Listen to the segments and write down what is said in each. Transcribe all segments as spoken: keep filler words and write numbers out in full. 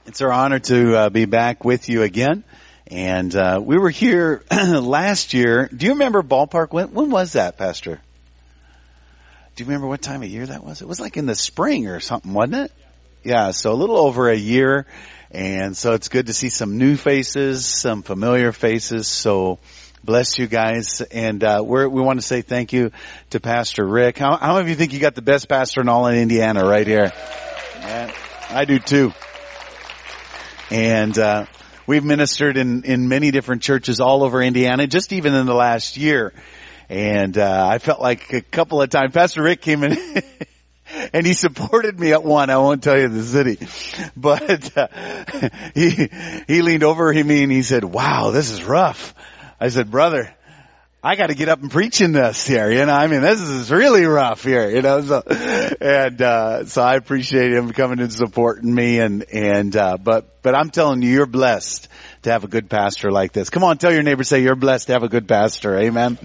It's our honor to uh, be back with you again. And uh, we were here last year. Do you remember Ballpark? When, when was that, Pastor? Do you remember what time of year that was? It was like in the spring or something, wasn't it? Yeah, so a little over a year. And so it's good to see some new faces, some familiar faces. So bless you guys. And uh, we're, we want to say thank you to Pastor Rick. How, how many of you think you got the best pastor in all of Indiana right here? Yeah, I do too. And uh we've ministered in, in many different churches all over Indiana, just even in the last year. And uh I felt like a couple of times, Pastor Rick came in and he supported me at one. I won't tell you the city. But uh, he he leaned over to me and he said, "Wow, this is rough." I said, "Brother, I got to get up and preach in this here, you know, I mean, this is really rough here, you know, so, and, uh, so I appreciate him coming and supporting me and, and, uh, but, but I'm telling you, you're blessed to have a good pastor like this. Come on, tell your neighbor, say you're blessed to have a good pastor. Amen.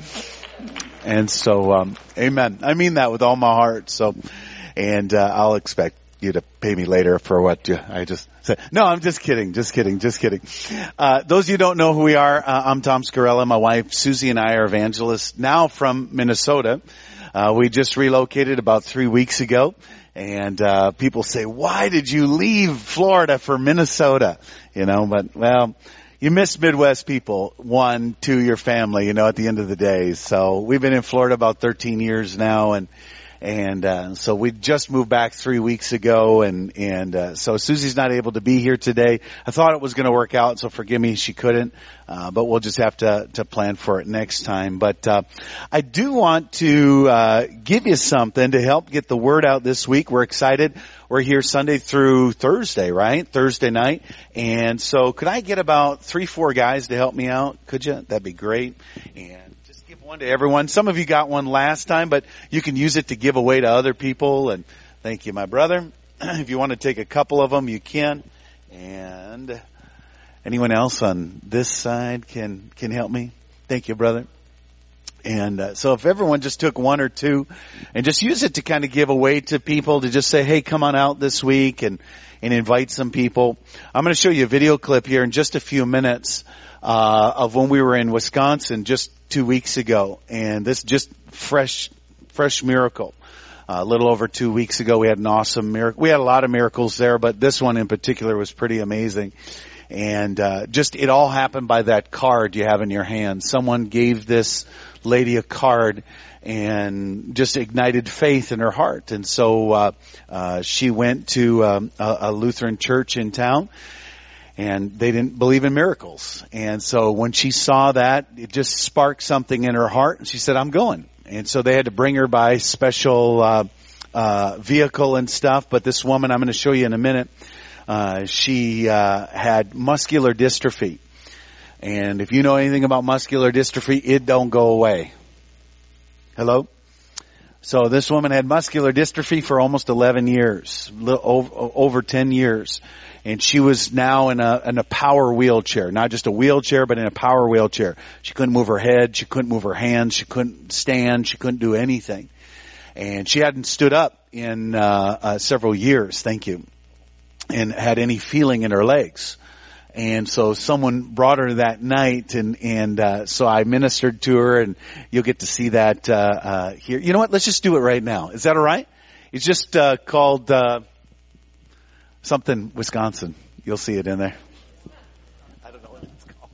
And so, um, amen. I mean that with all my heart. So, and, uh, I'll expect you to pay me later for what you, I just said. No, I'm just kidding, just kidding, just kidding. Uh, those of you who don't know who we are, uh, I'm Tom Scarella. My wife, Susie, and I are evangelists now from Minnesota. Uh, we just relocated about three weeks ago. And, uh, people say, why did you leave Florida for Minnesota? You know, but, well, you miss Midwest people, one, two, your family, you know, at the end of the day. So we've been in Florida about thirteen years now, and And, uh, so we just moved back three weeks ago and, and, uh, so Susie's not able to be here today. I thought it was going to work out, so forgive me, she couldn't, uh, but we'll just have to, to plan for it next time. But, uh, I do want to, uh, give you something to help get the word out this week. We're excited. We're here Sunday through Thursday, right? Thursday night. And so could I get about three, four guys to help me out? Could you? That'd be great. And, one to everyone. Some of you got one last time, but you can use it to give away to other people. And thank you, my brother. If you want to take a couple of them, you can. And anyone else on this side can, can help me? Thank you, brother. And uh, so if everyone just took one or two and just use it to kind of give away to people, to just say, hey, come on out this week and, and invite some people. I'm going to show you a video clip here in just a few minutes uh of when we were in Wisconsin just two weeks ago. And this just fresh, fresh miracle. Uh, a little over two weeks ago, we had an awesome miracle. We had a lot of miracles there, but this one in particular was pretty amazing. And uh just, it all happened by that card you have in your hand. Someone gave this lady a card and just ignited faith in her heart. And so uh, uh she went to um, a, a Lutheran church in town. And they didn't believe in miracles. And so when she saw that, it just sparked something in her heart. And she said, I'm going. And so they had to bring her by special uh, uh vehicle and stuff. But this woman, I'm going to show you in a minute, uh she uh had muscular dystrophy. And if you know anything about muscular dystrophy, it don't go away. Hello? So this woman had muscular dystrophy for almost eleven years, over ten years. And she was now in a, in a power wheelchair, not just a wheelchair, but in a power wheelchair. She couldn't move her head. She couldn't move her hands. She couldn't stand. She couldn't do anything. And she hadn't stood up in, uh, uh, several years. Thank you. And had any feeling in her legs. And so someone brought her that night, and, and, uh, so I ministered to her, and you'll get to see that, uh, uh, here. You know what? Let's just do it right now. Is that all right? It's just, uh, called, uh, something Wisconsin. You'll see it in there. I don't know what it's called.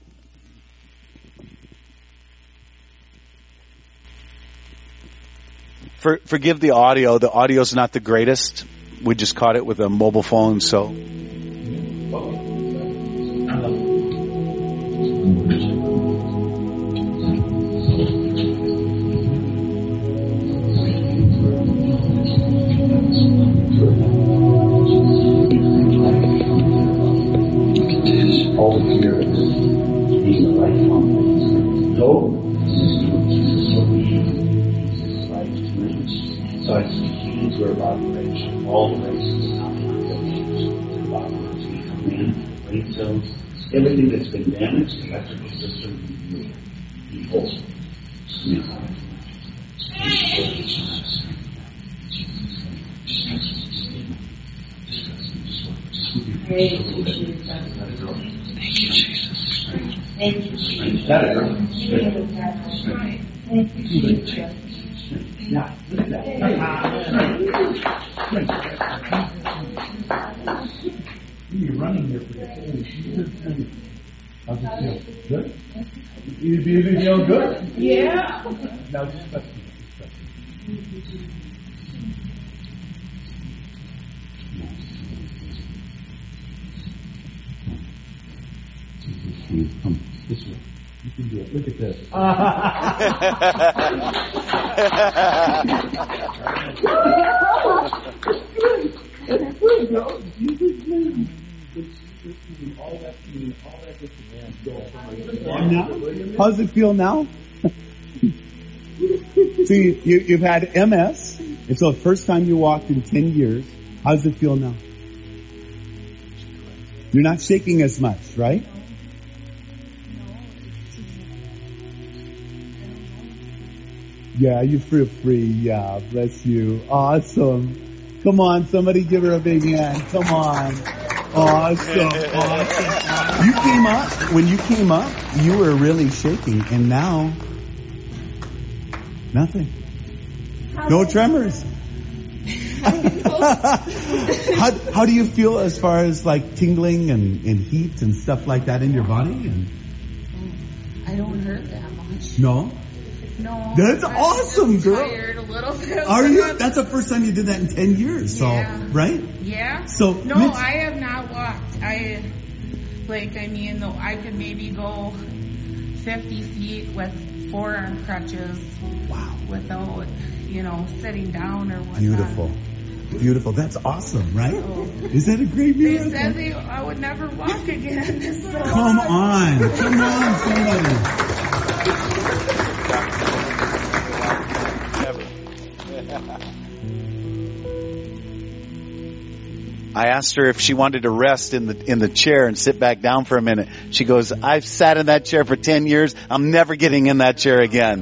For, forgive the audio. The audio's not the greatest. We just caught it with a mobile phone, so. All here being the right one. No, so it's the keys were about race. All the races, not the races, command, brain cells, everything that's been damaged, the electrical system, you hold. Yeah. Thank you, Jesus. Thank you, Jesus. Thank you, Jesus. That it, girl. Thank you, Jesus. Yeah, look at that. You're running here for the whole year. How's it feel? Good? You feel feel good? Yeah. Now just touch me. Come this way. You can do it. Look at this. Now, how's it feel now? See, you, you've had M S. It's the first time you walked in ten years. How does it feel now? You're not shaking as much, right? Yeah, you feel free. Yeah, bless you. Awesome. Come on, somebody give her a big hand. Come on. Awesome. Awesome. You came up, when you came up, you were really shaking, and now, nothing. No tremors. how, how do you feel as far as like tingling and, and heat and stuff like that in your body? And I don't hurt that much. no? No. That's I'm awesome, just girl. Tired a little bit. Are you? That's the first time you did that in ten years, so, Yeah. right? Yeah. So, No, Mitch- I have not walked. I, like, I mean, though, I could maybe go fifty feet with forearm crutches. Wow. Without, you know, sitting down or whatnot. Beautiful. Beautiful. That's awesome, right? So, Is that a great they miracle? said they, I would never walk again. So. Come on. Come on, somebody. I asked her if she wanted to rest in the in the chair and sit back down for a minute. She goes, I've sat in that chair for ten years. I'm never getting in that chair again.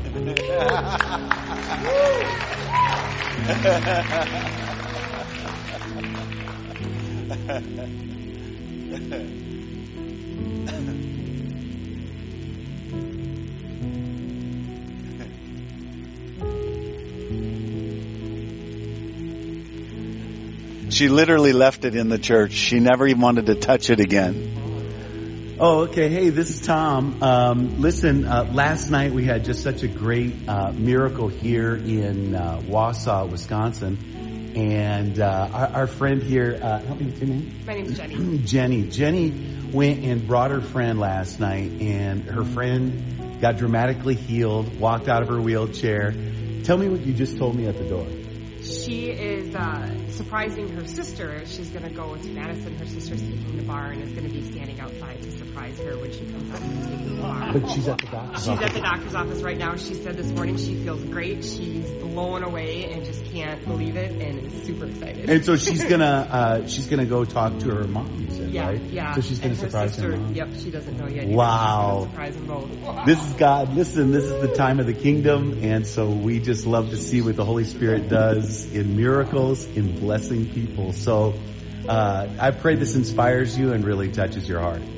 She literally left it in the church. She never even wanted to touch it again. Oh, okay. Hey, this is Tom. Um, listen, uh, last night we had just such a great uh, miracle here in uh, Wausau, Wisconsin. And uh, our, our friend here, uh, help me with your name? My name's Jenny. Jenny. Jenny went and brought her friend last night, and her friend got dramatically healed, walked out of her wheelchair. Tell me what you just told me at the door. She is uh, surprising her sister. She's going to go to Madison. Her sister's taking the bar and is going to be standing outside to surprise her when she comes out and taking the bar. But she's at the doctor's She's office. at the doctor's office right now. She said this morning she feels great. She's blown away and just can't believe it and is super excited. And so she's gonna uh, she's gonna go talk to her mom. You said, yeah, right? yeah. So she's gonna and her surprise sister, her mom. Yep, she doesn't know yet. Either. Wow. She's gonna surprise them both. This is God. Listen, this is the time of the kingdom, and so we just love to see what the Holy Spirit does in miracles, in blessing people. So uh, I pray this inspires you and really touches your heart.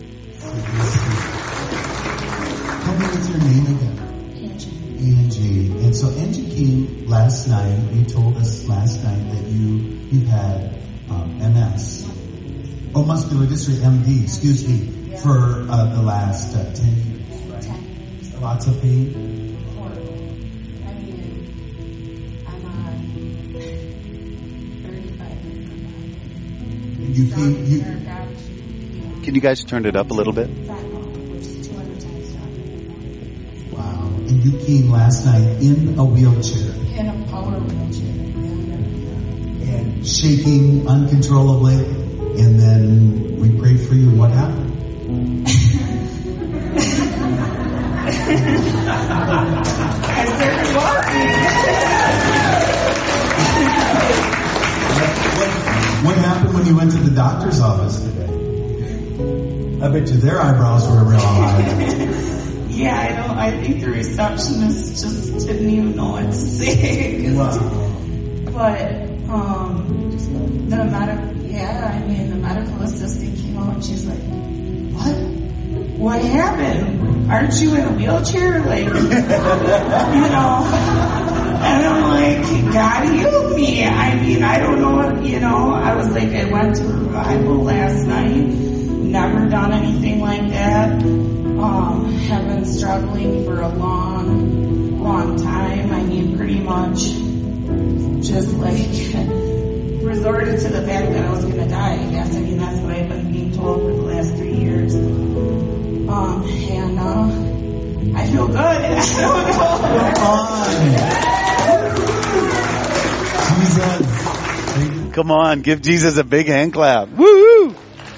Tell me what's your name again? Angie. Angie. And so Angie came last night. You told us last night that you you had um, M S. Oh, muscular dystrophy, M D, excuse me, for uh, the last uh, ten years, right? ten years. Lots of pain? Horrible. I mean, I'm on thirty-five minutes. You came, you, Can you guys turn it up a little bit? wow. And you came last night in a wheelchair. In a power wheelchair. And shaking uncontrollably. And then we prayed for you. What happened? I started walking. What, what happened when you went to the doctor's office today? I bet you their eyebrows were real high. Yeah, I don't. I think the receptionist just didn't even know what to say. Wow. But um, the medical, yeah, I mean, the medical assistant came out and she's like, what? What happened? Aren't you in a wheelchair? Like, you know, and I'm like, God healed me. I mean, I don't know what, you know, I was like, I went to revival last night, never done anything like that. Um, have been struggling for a long, long time. I mean, pretty much just like resorted to the fact that I was going to die, I guess. I mean, that's what I've been being told for the last three years. Um, and, uh, I feel good. I don't know. Jesus. Come on, give Jesus a big hand clap. Woo!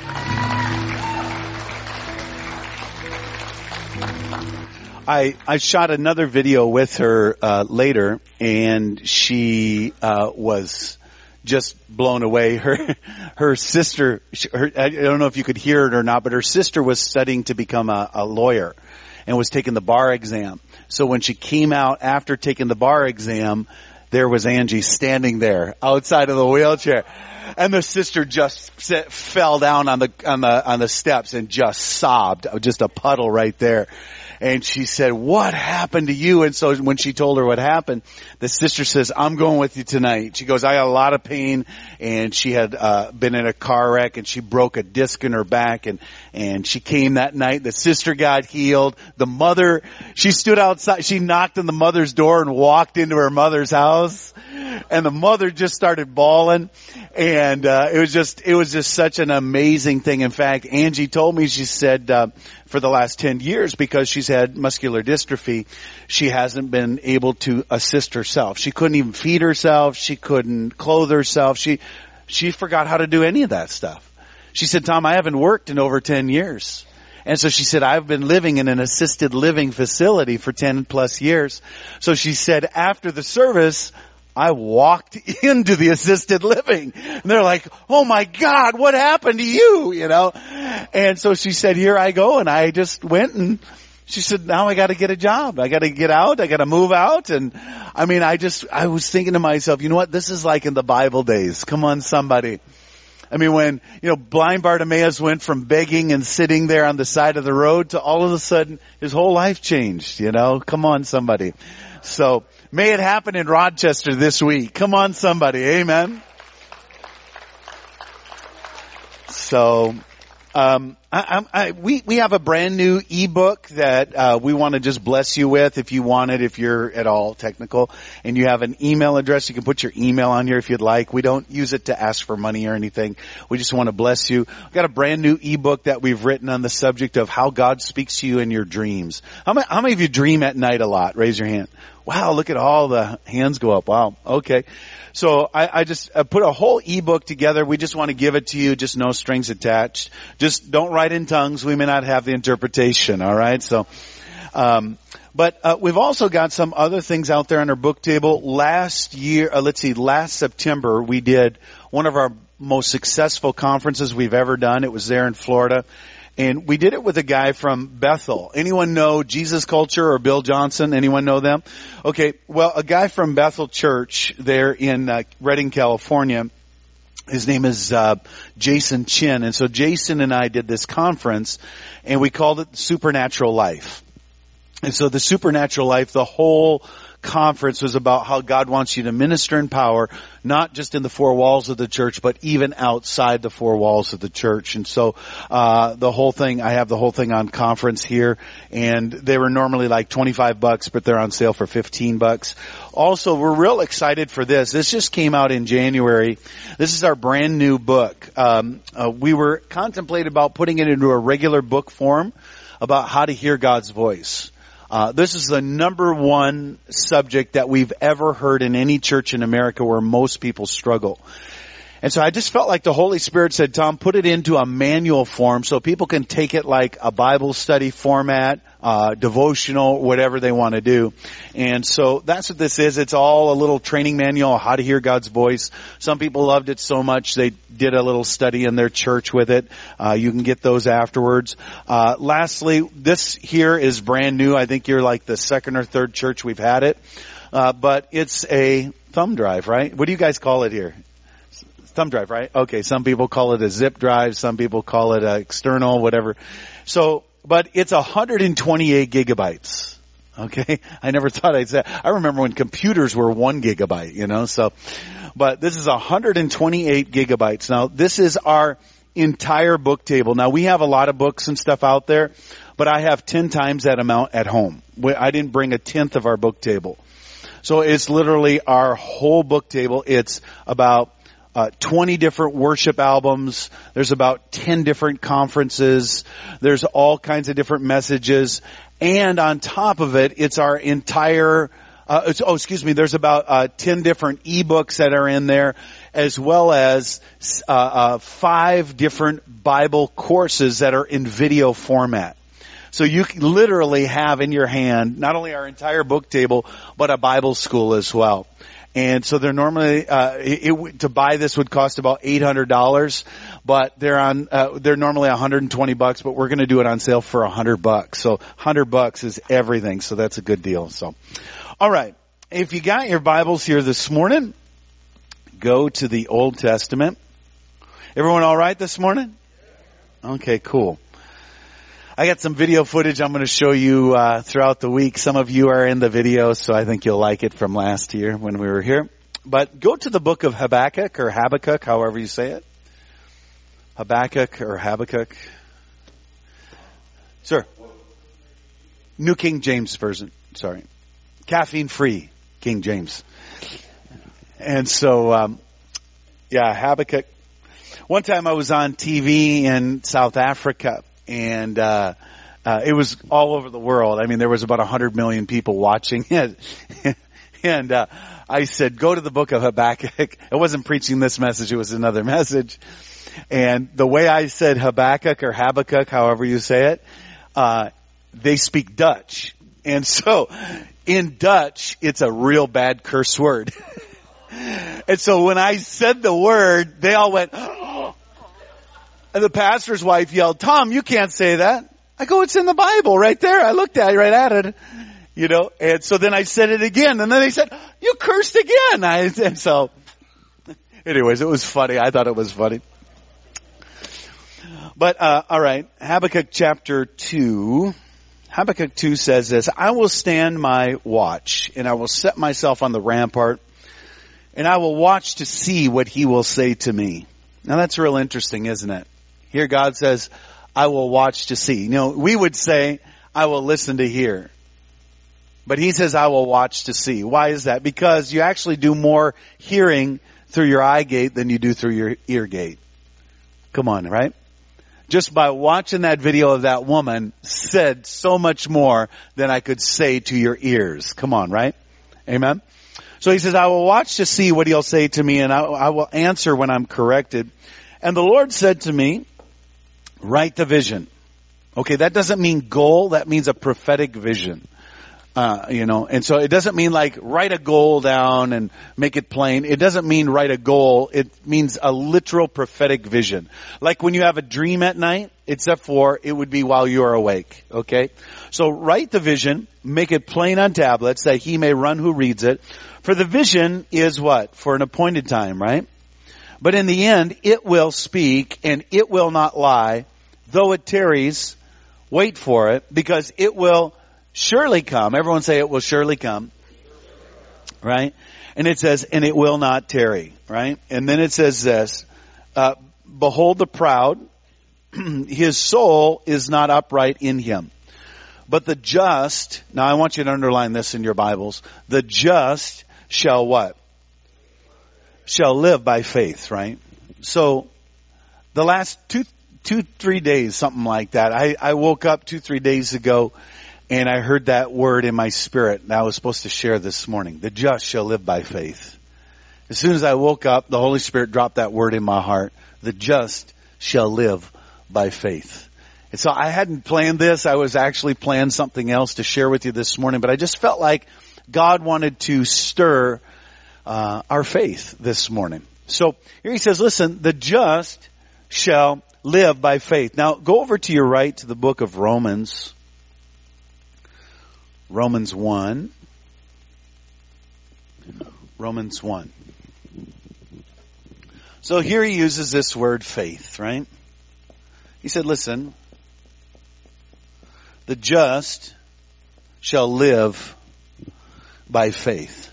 I, I shot another video with her uh, later, and she uh, was just blown away. Her her sister, her, I don't know if you could hear it or not, but her sister was studying to become a, a lawyer and was taking the bar exam. So when she came out after taking the bar exam, there was Angie standing there outside of the wheelchair. And the sister just set, fell down on the on the on the steps and just sobbed, just a puddle right there. And she said, what happened to you? And so when she told her what happened, the sister says, I'm going with you tonight. She goes, I got a lot of pain. And she had uh been in a car wreck and she broke a disc in her back. And, and she came that night. The sister got healed. The mother, she stood outside. She knocked on the mother's door and walked into her mother's house. And the mother just started bawling. And uh it was just, it was just such an amazing thing. In fact, Angie told me, she said, uh, for the last ten years, because she's had muscular dystrophy, she hasn't been able to assist herself. She couldn't even feed herself. She couldn't clothe herself. She, she forgot how to do any of that stuff. She said, Tom, I haven't worked in over ten years. And so she said, I've been living in an assisted living facility for ten plus years. So she said, after the service, I walked into the assisted living. And they're like, oh my God, what happened to you? You know? And so she said, here I go. And I just went, and she said, now I got to get a job. I got to get out. I got to move out. And I mean, I just, I was thinking to myself, you know what? This is like in the Bible days. Come on, somebody. I mean, when, you know, blind Bartimaeus went from begging and sitting there on the side of the road to all of a sudden his whole life changed, you know? Come on, somebody. So, may it happen in Rochester this week. Come on, somebody. Amen. So, um, I, I, we, we have a brand new ebook that, uh, we want to just bless you with if you want it, if you're at all technical and you have an email address. You can put your email on here if you'd like. We don't use it to ask for money or anything. We just want to bless you. We've got a brand new ebook that we've written on the subject of how God speaks to you in your dreams. How many, how many of you dream at night a lot? Raise your hand. Wow, look at all the hands go up. Wow. Okay. So I, I just uh, put a whole ebook together. We just want to give it to you. Just no strings attached. Just don't write in tongues. We may not have the interpretation. All right. So, um, but, uh, we've also got some other things out there on our book table. Last year, uh, let's see, last September, we did one of our most successful conferences we've ever done. It was there in Florida. And we did it with a guy from Bethel. Anyone know Jesus Culture or Bill Johnson? Anyone know them? Okay, well, a guy from Bethel Church there in uh, Redding, California. His name is uh Jason Chin. And so Jason and I did this conference, and we called it Supernatural Life. And so the Supernatural Life, the whole conference was about how God wants you to minister in power, not just in the four walls of the church, but even outside the four walls of the church. And so, uh, the whole thing, I have the whole thing on conference here, and they were normally like twenty-five bucks, but they're on sale for fifteen bucks. Also, we're real excited for this. This just came out in January. This is our brand new book. Um, uh, we were contemplating about putting it into a regular book form about how to hear God's voice. Uh, this is the number one subject that we've ever heard in any church in America where most people struggle. And so I just felt like the Holy Spirit said, Tom, put it into a manual form so people can take it like a Bible study format, uh, devotional, whatever they want to do. And so that's what this is. It's all a little training manual, how to hear God's voice. Some people loved it so much they did a little study in their church with it. Uh, you can get those afterwards. Uh, lastly, this here is brand new. I think you're like the second or third church we've had it. Uh, but it's a thumb drive, right? What do you guys call it here? Thumb drive, right? Okay, some people call it a zip drive, some people call it a external, whatever. So, but it's one hundred twenty-eight gigabytes. Okay? I never thought I'd say, I remember when computers were one gigabyte, you know, so, but this is one hundred twenty-eight gigabytes. Now, this is our entire book table. Now, we have a lot of books and stuff out there, but I have ten times that amount at home. I didn't bring a tenth of our book table. So it's literally our whole book table. It's about Uh, twenty different worship albums. There's about ten different conferences. There's all kinds of different messages. And on top of it, it's our entire, uh, it's, oh, excuse me, there's about uh, ten different ebooks that are in there, as well as uh, uh, five different Bible courses that are in video format. So you can literally have in your hand not only our entire book table, but a Bible school as well. And so they're normally, uh, it, it, to buy this would cost about eight hundred dollars, but they're on, uh, they're normally one hundred twenty bucks, but we're going to do it on sale for one hundred bucks. So one hundred bucks is everything. So that's a good deal. So, all right. If you got your Bibles here this morning, go to the Old Testament. Everyone all right this morning? Okay, cool. I got some video footage I'm going to show you uh, throughout the week. Some of you are in the video, so I think you'll like it from last year when we were here. But go to the book of Habakkuk or Habakkuk, however you say it. Habakkuk or Habakkuk. Sir. New King James Version. Sorry. Caffeine-free King James. And so, um, yeah, Habakkuk. One time I was on T V in South Africa. And, uh, uh, it was all over the world. I mean, there was about a hundred million people watching it. and, uh, I said, go to the book of Habakkuk. I wasn't preaching this message. It was another message. And the way I said Habakkuk or Habakkuk, however you say it, uh, they speak Dutch. And so in Dutch, it's a real bad curse word. And so when I said the word, they all went, oh. And the pastor's wife yelled, Tom, you can't say that. I go, it's in the Bible right there. I looked at it, right at it. You know, and so then I said it again. And then they said, you cursed again. I, and so, anyways, it was funny. I thought it was funny. But, uh, all right. Habakkuk chapter two. Habakkuk two says this, I will stand my watch and I will set myself on the rampart and I will watch to see what he will say to me. Now that's real interesting, isn't it? Here God says, I will watch to see. You know, we would say, I will listen to hear. But he says, I will watch to see. Why is that? Because you actually do more hearing through your eye gate than you do through your ear gate. Come on, right? Just by watching that video of that woman said so much more than I could say to your ears. Come on, right? Amen? So he says, I will watch to see what he'll say to me, and I, I will answer when I'm corrected. And the Lord said to me, write the vision. Okay, that doesn't mean goal. That means a prophetic vision. Uh, you know, and so it doesn't mean like write a goal down and make it plain. It doesn't mean write a goal. It means a literal prophetic vision. Like when you have a dream at night, except for it would be while you are awake. Okay? So write the vision, make it plain on tablets that he may run who reads it. For the vision is what? For an appointed time, right? But in the end, it will speak and it will not lie. Though it tarries, wait for it, because it will surely come. Everyone say it will surely come. Right? And it says, and it will not tarry. Right? And then it says this, uh, behold the proud, his soul is not upright in him. But the just, now I want you to underline this in your Bibles, the just shall what? Shall live by faith, right? So the last two, two, three days, something like that, I, I woke up two, three days ago and I heard that word in my spirit that I was supposed to share this morning. The just shall live by faith. As soon as I woke up, the Holy Spirit dropped that word in my heart. The just shall live by faith. And so I hadn't planned this. I was actually planning something else to share with you this morning, but I just felt like God wanted to stir uh, our faith this morning. So here he says, listen, the just shall live by faith. Now go over to your right to the book of Romans. Romans one. Romans one. So here he uses this word faith, right? He said, listen, the just shall live by faith.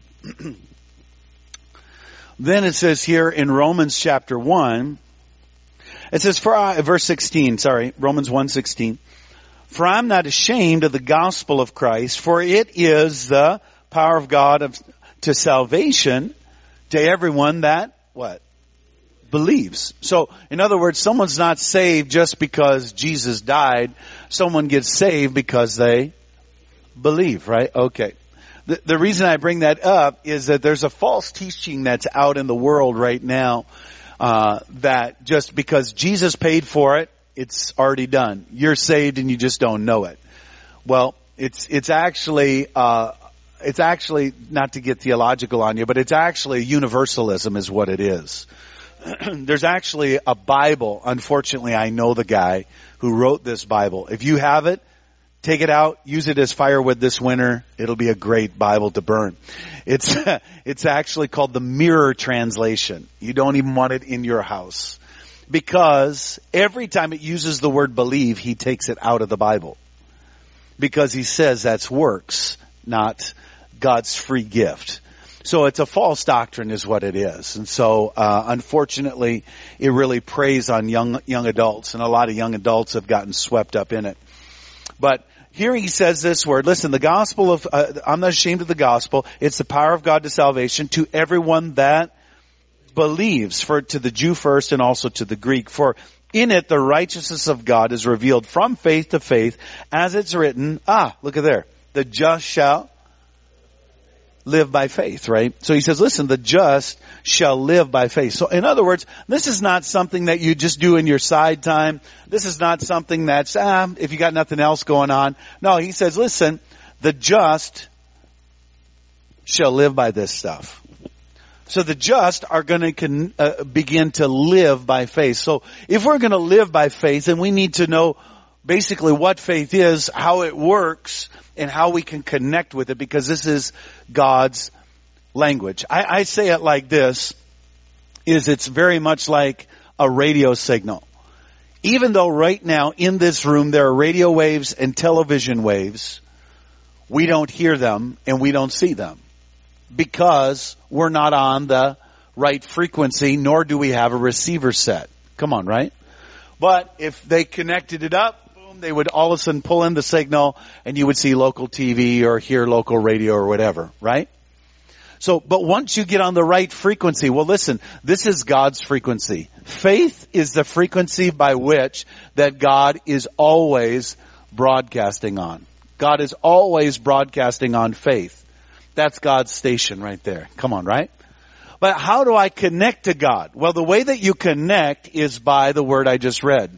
Then it says here in Romans chapter one, it says, for I, verse sixteen, sorry, Romans one sixteen, for I'm not ashamed of the gospel of Christ, for it is the power of God of, to salvation to everyone that, what? Believes. So, in other words, someone's not saved just because Jesus died. Someone gets saved because they believe, right? Okay. The, the reason I bring that up is that there's a false teaching that's out in the world right now, uh, that just because Jesus paid for it, it's already done. You're saved and you just don't know it. Well, it's, it's actually, uh, it's actually, not to get theological on you, but it's actually universalism is what it is. There's actually a Bible. Unfortunately, I know the guy who wrote this Bible. If you have it, take it out, use it as firewood this winter. It'll be a great Bible to burn. It's, it's actually called the Mirror Translation. You don't even want it in your house. Because every time it uses the word believe, he takes it out of the Bible. Because he says that's works, not God's free gift. So it's a false doctrine is what it is. And so, uh, unfortunately, it really preys on young, young adults, and a lot of young adults have gotten swept up in it. But here he says this word, listen, the gospel of, uh, I'm not ashamed of the gospel. It's the power of God to salvation to everyone that believes, for to the Jew first and also to the Greek. For in it the righteousness of God is revealed from faith to faith, as it's written, ah, look at there, the just shall live by faith, right? So he says, listen, the just shall live by faith. So in other words, this is not something that you just do in your side time. This is not something that's, ah, if you got nothing else going on. No, he says, listen, the just shall live by this stuff. So the just are going to uh, begin to live by faith. So if we're going to live by faith, then we need to know basically what faith is, how it works, and how we can connect with it, because this is God's language. I, I say it like this, is it's very much like a radio signal. Even though right now in this room there are radio waves and television waves, we don't hear them and we don't see them because we're not on the right frequency, nor do we have a receiver set. Come on, right? But if they connected it up, they would all of a sudden pull in the signal and you would see local T V or hear local radio or whatever, right? So, but once you get on the right frequency, well listen, this is God's frequency. Faith is the frequency by which that God is always broadcasting on. God is always broadcasting on faith. That's God's station right there. Come on, right? But how do I connect to God? Well, the way that you connect is by the word I just read.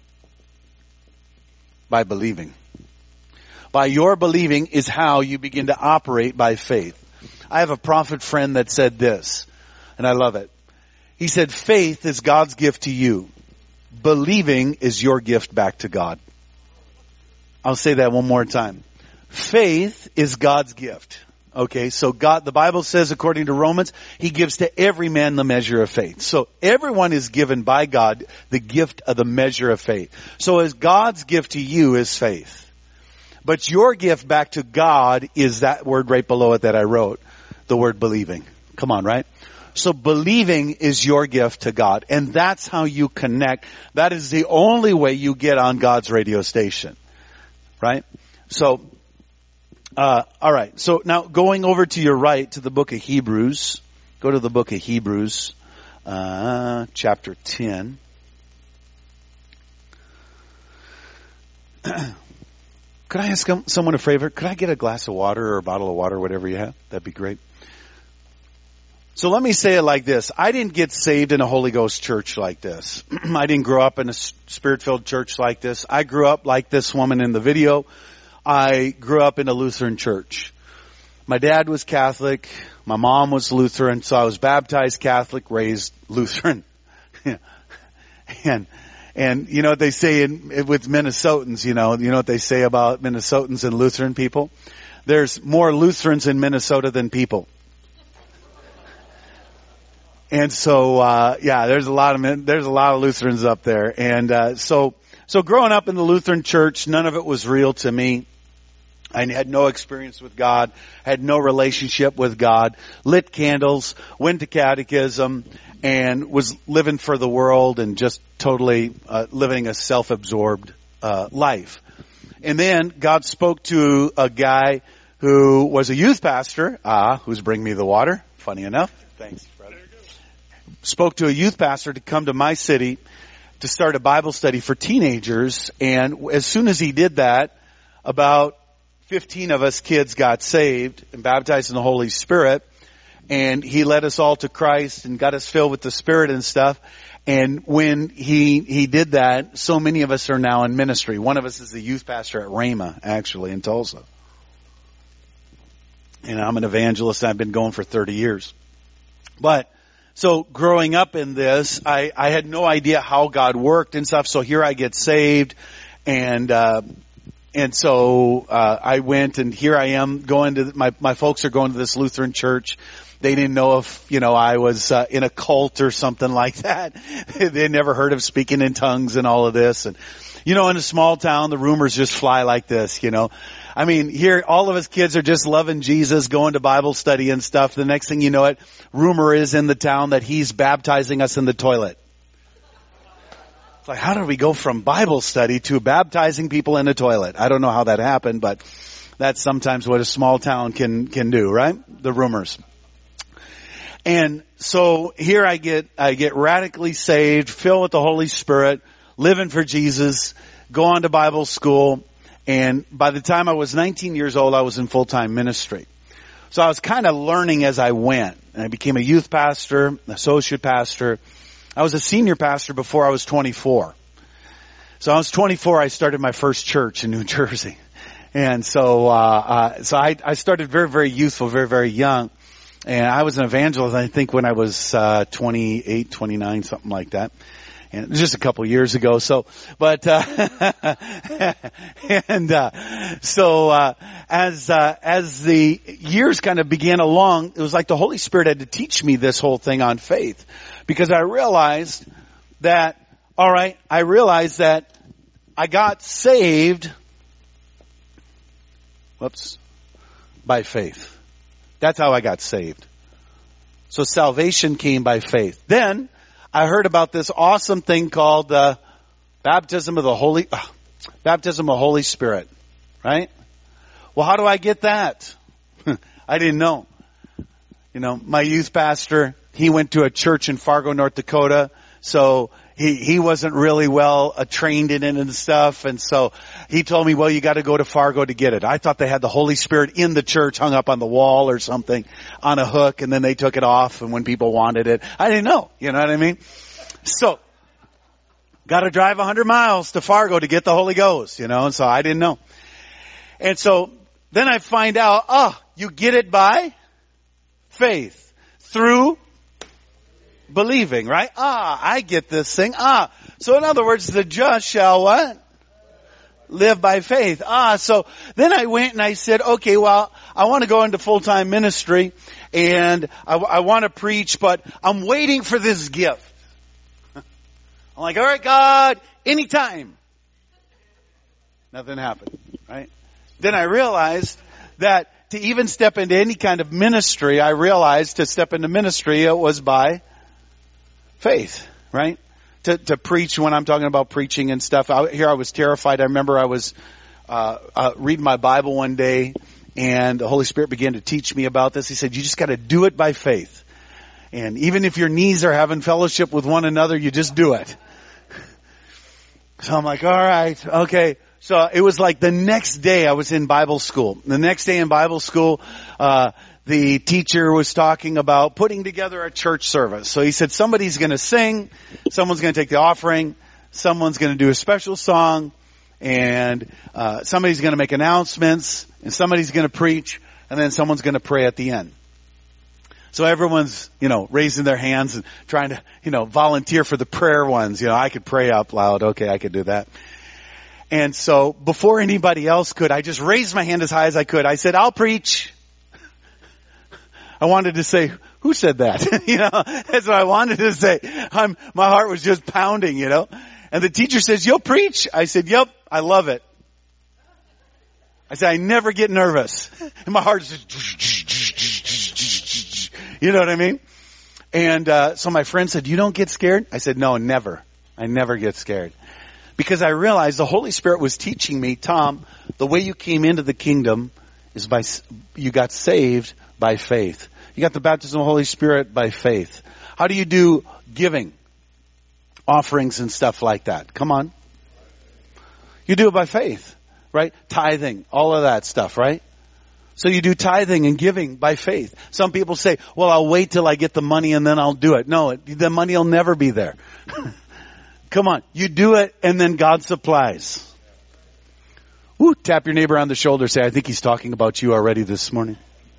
By believing. By your believing is how you begin to operate by faith. I have a prophet friend that said this, and I love it. He said, faith is God's gift to you. Believing is your gift back to God. I'll say that one more time. Faith is God's gift. Okay, so God, the Bible says according to Romans, He gives to every man the measure of faith. So everyone is given by God the gift of the measure of faith. So as God's gift to you is faith. But your gift back to God is that word right below it that I wrote, the word believing. Come on, right? So believing is your gift to God. And that's how you connect. That is the only way you get on God's radio station. Right? So, Uh, all right. So now going over to your right to the book of Hebrews, go to the book of Hebrews, uh, chapter ten. Could I ask someone a favor? Could I get a glass of water or a bottle of water, whatever you have? That'd be great. So let me say it like this. I didn't get saved in a Holy Ghost church like this. I didn't grow up in a Spirit-filled church like this. I grew up like this woman in the video. I grew up in a Lutheran church. My dad was Catholic. My mom was Lutheran. So I was baptized Catholic, raised Lutheran. and, and you know what they say in, with Minnesotans, you know, you know what they say about Minnesotans and Lutheran people? There's more Lutherans in Minnesota than people. And so, uh, yeah, there's a lot of, there's a lot of Lutherans up there. And, uh, so, so growing up in the Lutheran church, none of it was real to me. I had no experience with God, had no relationship with God, lit candles, went to catechism, and was living for the world and just totally uh, living a self-absorbed uh, life. And then God spoke to a guy who was a youth pastor, ah, who's bringing me the water, funny enough. Thanks, brother. Spoke to a youth pastor to come to my city to start a Bible study for teenagers. And as soon as he did that, about fifteen of us kids got saved and baptized in the Holy Spirit, and he led us all to Christ and got us filled with the Spirit and stuff. And when he he did that, so many of us are now in ministry. One of us is the youth pastor at Rhema, actually, in Tulsa. And I'm an evangelist, and I've been going for thirty years. But, so growing up in this, I, I had no idea how God worked and stuff, so here I get saved, and uh And so, uh, I went, and here I am going to, my, my folks are going to this Lutheran church. They didn't know if, you know, I was, uh, in a cult or something like that. They never heard of speaking in tongues and all of this. And, you know, in a small town, the rumors just fly like this, you know. I mean, here, all of us kids are just loving Jesus, going to Bible study and stuff. The next thing you know it, rumor is in the town that he's baptizing us in the toilet. It's like, how did we go from Bible study to baptizing people in a toilet? I don't know how that happened, but that's sometimes what a small town can, can do, right? The rumors. And so here I get, I get radically saved, filled with the Holy Spirit, living for Jesus, go on to Bible school. And by the time I was nineteen years old, I was in full-time ministry. So I was kind of learning as I went. And I became a youth pastor, associate pastor. I was a senior pastor before I was twenty-four. So I was twenty-four, I started my first church in New Jersey. And so, uh, uh, so I, I started very, very youthful, very, very young. And I was an evangelist, I think, when I was, uh, twenty-eight, twenty-nine, something like that. And it was just a couple years ago. So, but, uh, and, uh, so, uh, as, uh, as the years kind of began along, it was like the Holy Spirit had to teach me this whole thing on faith. Because I realized that, all right, I realized that I got saved, whoops, by faith. That's how I got saved. So salvation came by faith. Then I heard about this awesome thing called uh, baptism of the Holy, uh, baptism of the Holy Spirit, right? Well, how do I get that? I didn't know. You know, my youth pastor, he went to a church in Fargo, North Dakota, so he he wasn't really well uh, trained in it and stuff, and so he told me, well, you got to go to Fargo to get it. I thought they had the Holy Spirit in the church hung up on the wall or something on a hook, and then they took it off and when people wanted it. I didn't know, you know what I mean? So, got to drive one hundred miles to Fargo to get the Holy Ghost, you know, and so I didn't know. And so then I find out, oh, you get it by faith through believing, right? Ah, I get this thing. Ah, so in other words, the just shall what? Live by faith. Ah, so then I went and I said, okay, well, I want to go into full-time ministry and I, I want to preach, but I'm waiting for this gift. I'm like, all right, God, anytime. Nothing happened, right? Then I realized that to even step into any kind of ministry, I realized to step into ministry, it was by faith, right? To, to preach when I'm talking about preaching and stuff. Out here I was terrified. I remember I was, uh, uh, reading my Bible one day and the Holy Spirit began to teach me about this. He said, you just got to do it by faith. And even if your knees are having fellowship with one another, you just do it. So I'm like, all right, okay. So it was like the next day I was in Bible school. The next day in Bible school, uh, the teacher was talking about putting together a church service. So he said, somebody's going to sing, someone's going to take the offering, someone's going to do a special song, and uh, somebody's going to make announcements, and somebody's going to preach, and then someone's going to pray at the end. So everyone's, you know, raising their hands and trying to, you know, volunteer for the prayer ones. You know, I could pray out loud. Okay, I could do that. And so before anybody else could, I just raised my hand as high as I could. I said, I'll preach. I wanted to say, who said that? you know, that's what I wanted to say. I'm, my heart was just pounding, you know. And the teacher says, you'll preach. I said, yep, I love it. I said, I never get nervous. And my heart is just, you know what I mean? And uh, so my friend said, you don't get scared? I said, no, never. I never get scared. Because I realized the Holy Spirit was teaching me, Tom, the way you came into the kingdom is by, you got saved by faith. You got the baptism of the Holy Spirit by faith. How do you do giving? Offerings and stuff like that. Come on. You do it by faith, right? Tithing, all of that stuff, right? So you do tithing and giving by faith. Some people say, well, I'll wait till I get the money and then I'll do it. No, the money will never be there. Come on. You do it and then God supplies. Woo, tap your neighbor on the shoulder. Say, I think he's talking about you already this morning.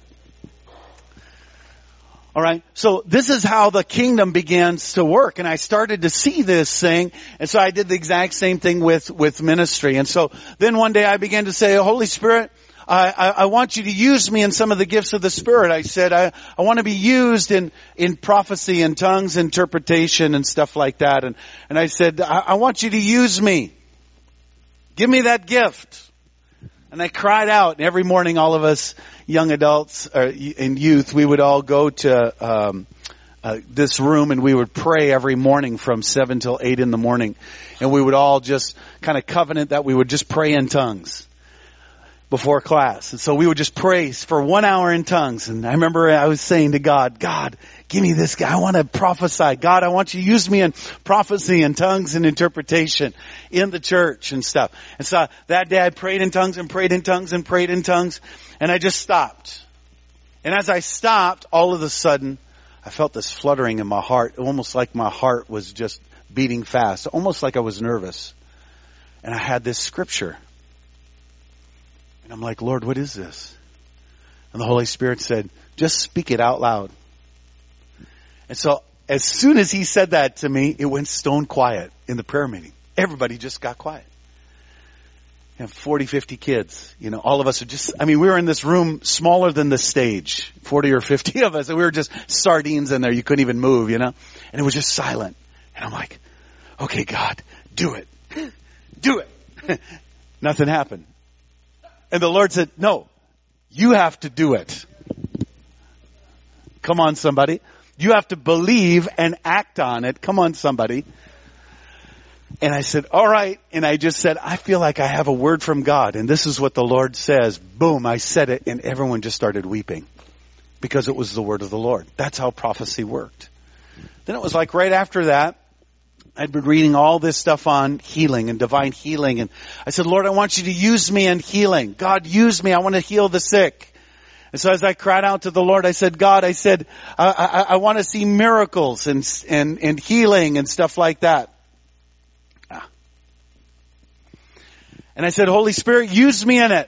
All right. So this is how the kingdom begins to work. And I started to see this thing. And so I did the exact same thing with, with ministry. And so then one day I began to say, Holy Spirit, I, I, I want you to use me in some of the gifts of the Spirit. I said, I, I want to be used in, in prophecy and tongues, interpretation and stuff like that. And, and I said, I, I want you to use me. Give me that gift. And I cried out. And every morning, all of us young adults uh, and youth, we would all go to um, uh, this room and we would pray every morning from seven till eight in the morning. And we would all just kind of covenant that we would just pray in tongues before class. And so we would just pray for one hour in tongues. And I remember I was saying to God, God, give me this guy. I want to prophesy. God, I want you to use me in prophecy and tongues and interpretation in the church and stuff. And so that day I prayed in tongues and prayed in tongues and prayed in tongues. And I just stopped. And as I stopped, all of a sudden, I felt this fluttering in my heart, almost like my heart was just beating fast, almost like I was nervous. And I had this scripture. And I'm like, Lord, what is this? And the Holy Spirit said, just speak it out loud. And so as soon as he said that to me, it went stone quiet in the prayer meeting. Everybody just got quiet. And forty, fifty kids, you know, all of us are just, I mean, we were in this room smaller than the stage, forty or fifty of us, and we were just sardines in there. You couldn't even move, you know, and it was just silent. And I'm like, okay, God, do it. Do it. Nothing happened. And the Lord said, no, you have to do it. Come on, somebody. You have to believe and act on it. Come on, somebody. And I said, all right. And I just said, I feel like I have a word from God. And this is what the Lord says. Boom, I said it. And everyone just started weeping because it was the word of the Lord. That's how prophecy worked. Then it was like right after that, I'd been reading all this stuff on healing and divine healing. And I said, Lord, I want you to use me in healing. God, use me. I want to heal the sick. And so as I cried out to the Lord, I said, God, I said, I, I, I want to see miracles and, and, and healing and stuff like that. Ah. And I said, Holy Spirit, use me in it.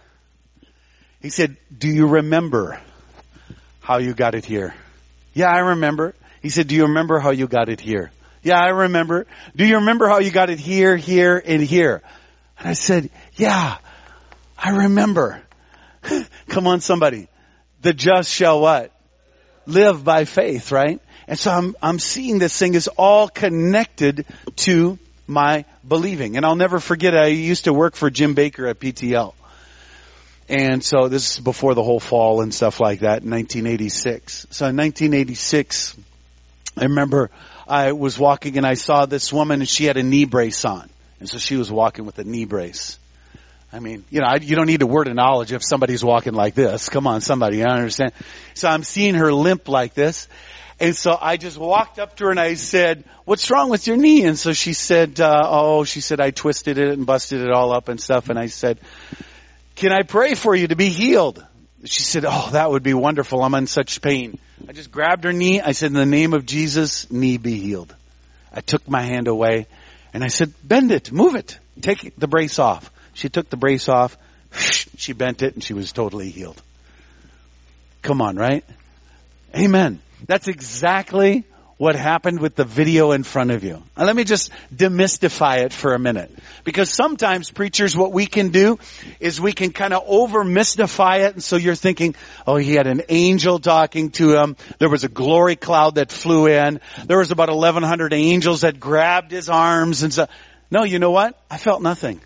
He said, do you remember how you got it here? Yeah, I remember. He said, do you remember how you got it here? Yeah, I remember. Do you remember how you got it here, here, and here? And I said, yeah, I remember. Come on, somebody. The just shall what? Live by faith, right? And so I'm, I'm seeing this thing is all connected to my believing. And I'll never forget, I used to work for Jim Baker at P T L. And so this is before the whole fall and stuff like that in nineteen eighty-six. So in nineteen eighty-six, I remember I was walking and I saw this woman and she had a knee brace on. And so she was walking with a knee brace. I mean, you know, I, you don't need a word of knowledge if somebody's walking like this. Come on, somebody, I understand. So I'm seeing her limp like this. And so I just walked up to her and I said, what's wrong with your knee? And so she said, uh, oh, she said, I twisted it and busted it all up and stuff. And I said, can I pray for you to be healed? She said, oh, that would be wonderful. I'm in such pain. I just grabbed her knee. I said, in the name of Jesus, knee be healed. I took my hand away and I said, bend it, move it, take the brace off. She took the brace off. She bent it and she was totally healed. Come on, right? Amen. That's exactly what happened with the video in front of you. Now, let me just demystify it for a minute. Because sometimes, preachers, what we can do is we can kind of over-mystify it. And so you're thinking, oh, he had an angel talking to him. There was a glory cloud that flew in. There was about eleven hundred angels that grabbed his arms and so. No, you know what? I felt nothing.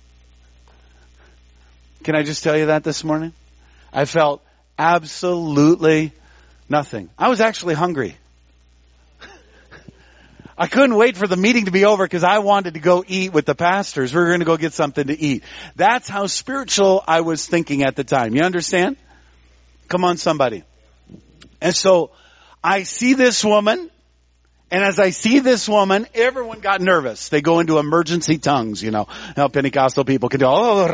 Can I just tell you that this morning? I felt absolutely nothing. I was actually hungry. I couldn't wait for the meeting to be over because I wanted to go eat with the pastors. We were going to go get something to eat. That's how spiritual I was thinking at the time. You understand? Come on, somebody. And so I see this woman, and as I see this woman, everyone got nervous. They go into emergency tongues, you know. Now Pentecostal people can do, oh,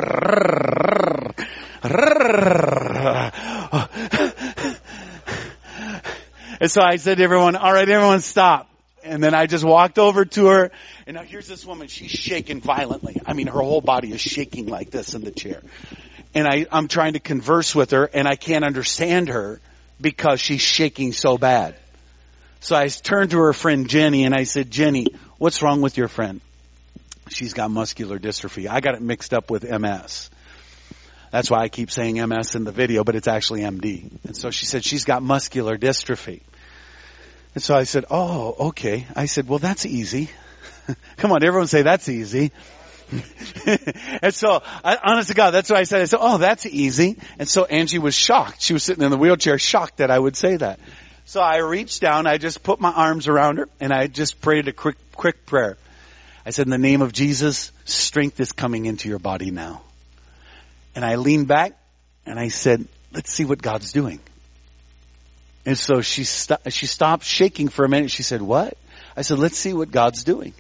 and so I said to everyone, all right, everyone stop. And then I just walked over to her, and now here's this woman. She's shaking violently. I mean, her whole body is shaking like this in the chair. And I, I'm trying to converse with her, and I can't understand her because she's shaking so bad. So I turned to her friend Jenny, and I said, Jenny, what's wrong with your friend? She's got muscular dystrophy. I got it mixed up with M S. That's why I keep saying M S in the video, but it's actually M D. And so she said she's got muscular dystrophy. And so I said, oh, okay. I said, well, that's easy. Come on, everyone say that's easy. And so, I, honest to God, that's what I said. I said, oh, that's easy. And so Angie was shocked. She was sitting in the wheelchair, shocked that I would say that. So I reached down, I just put my arms around her, and I just prayed a quick, quick prayer. I said, in the name of Jesus, strength is coming into your body now. And I leaned back, and I said, let's see what God's doing. And so she st- she stopped shaking for a minute. She said, what? I said, let's see what God's doing.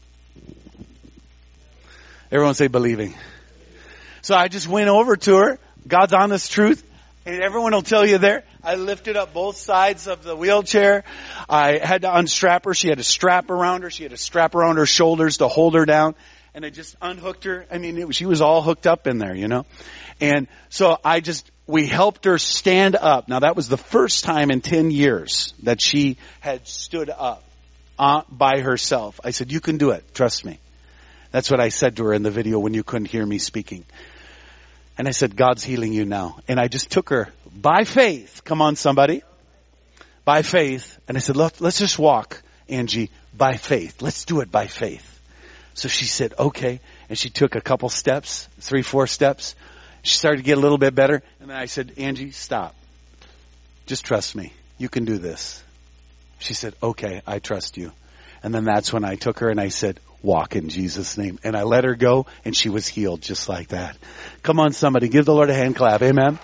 Everyone say believing. So I just went over to her, God's honest truth, and everyone will tell you there, I lifted up both sides of the wheelchair. I had to unstrap her. She had a strap around her. She had a strap around her shoulders to hold her down. And I just unhooked her. I mean, it was, she was all hooked up in there, you know. And so I just, we helped her stand up. Now that was the first time in ten years that she had stood up uh, by herself. I said, you can do it. Trust me. That's what I said to her in the video when you couldn't hear me speaking. And I said, God's healing you now. And I just took her by faith. Come on, somebody. By faith. And I said, look, let's just walk, Angie, by faith. Let's do it by faith. So she said, okay. And she took a couple steps, three, four steps. She started to get a little bit better. And then I said, Angie, stop. Just trust me. You can do this. She said, okay, I trust you. And then that's when I took her and I said, walk in Jesus' name. And I let her go and she was healed just like that. Come on, somebody. Give the Lord a hand clap. Amen.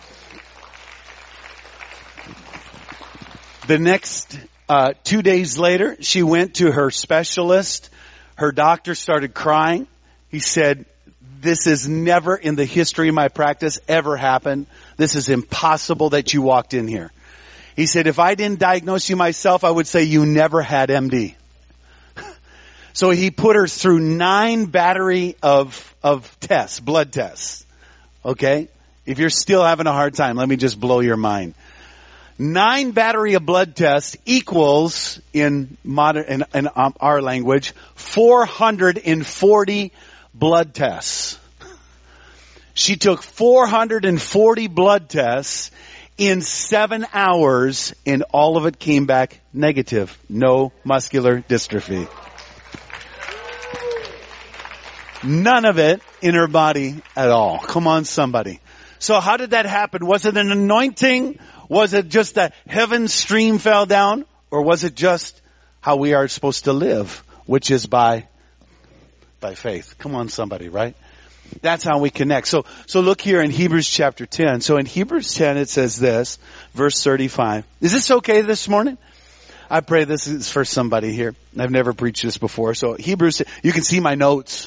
The next uh, two days later, she went to her specialist. Her doctor started crying. He said, this has never in the history of my practice ever happened. This is impossible that you walked in here. He said, if I didn't diagnose you myself, I would say you never had M D. So he put her through nine battery of, of tests, blood tests. Okay? If you're still having a hard time, let me just blow your mind. Nine battery of blood tests equals, in modern, in, in um, our language, four hundred forty blood tests. She took four hundred forty blood tests in seven hours, and all of it came back negative. No muscular dystrophy. None of it in her body at all. Come on, somebody. So how did that happen? Was it an anointing? Was it just that heaven stream fell down? Or was it just how we are supposed to live, which is by, by faith? Come on, somebody, right? That's how we connect. So, so look here in Hebrews chapter ten. So in Hebrews ten, it says this, verse thirty-five. Is this okay this morning? I pray this is for somebody here. I've never preached this before. So Hebrews, you can see my notes.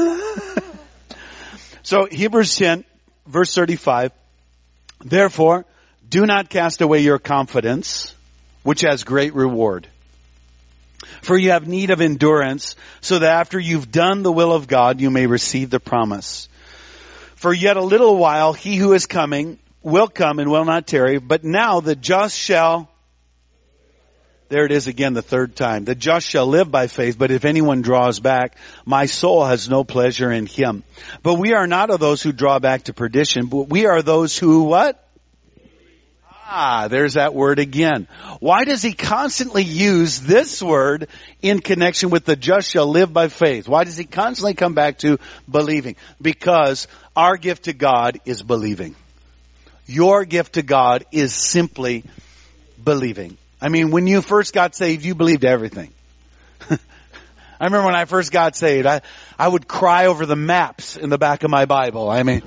So Hebrews ten, verse thirty-five. Therefore, do not cast away your confidence, which has great reward. For you have need of endurance, so that after you've done the will of God, you may receive the promise. For yet a little while, he who is coming will come and will not tarry, but now the just shall There it is again, the third time. The just shall live by faith, but if anyone draws back, my soul has no pleasure in him. But we are not of those who draw back to perdition, but we are those who what? Ah, there's that word again. Why does he constantly use this word in connection with the just shall live by faith? Why does he constantly come back to believing? Because our gift to God is believing. Your gift to God is simply believing. I mean, when you first got saved, you believed everything. I remember when I first got saved, I, I would cry over the maps in the back of my Bible. I mean,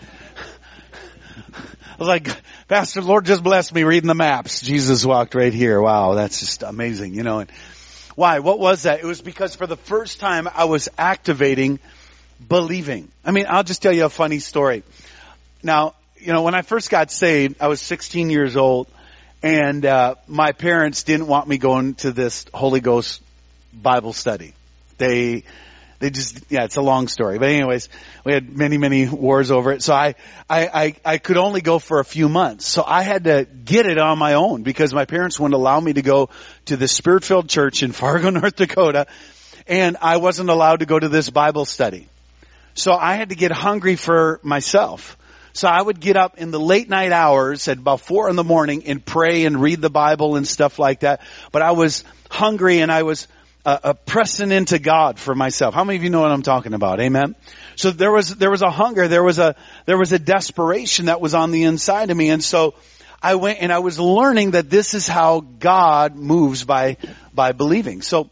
I was like, Pastor, Lord just blessed me reading the maps. Jesus walked right here. Wow, that's just amazing, you know. And why? What was that? It was because for the first time I was activating believing. I mean, I'll just tell you a funny story. Now, you know, when I first got saved, I was sixteen years old. And uh my parents didn't want me going to this Holy Ghost Bible study. They, they just, yeah, it's a long story. But anyways, we had many, many wars over it. So I, I, I, I could only go for a few months. So I had to get it on my own because my parents wouldn't allow me to go to the Spirit-filled church in Fargo, North Dakota. And I wasn't allowed to go to this Bible study. So I had to get hungry for myself. So I would get up in the late night hours at about four in the morning and pray and read the Bible and stuff like that. But I was hungry and I was uh, uh, pressing into God for myself. How many of you know what I'm talking about? Amen. So there was there was a hunger, there was a there was a desperation that was on the inside of me, and so I went and I was learning that this is how God moves by by believing. So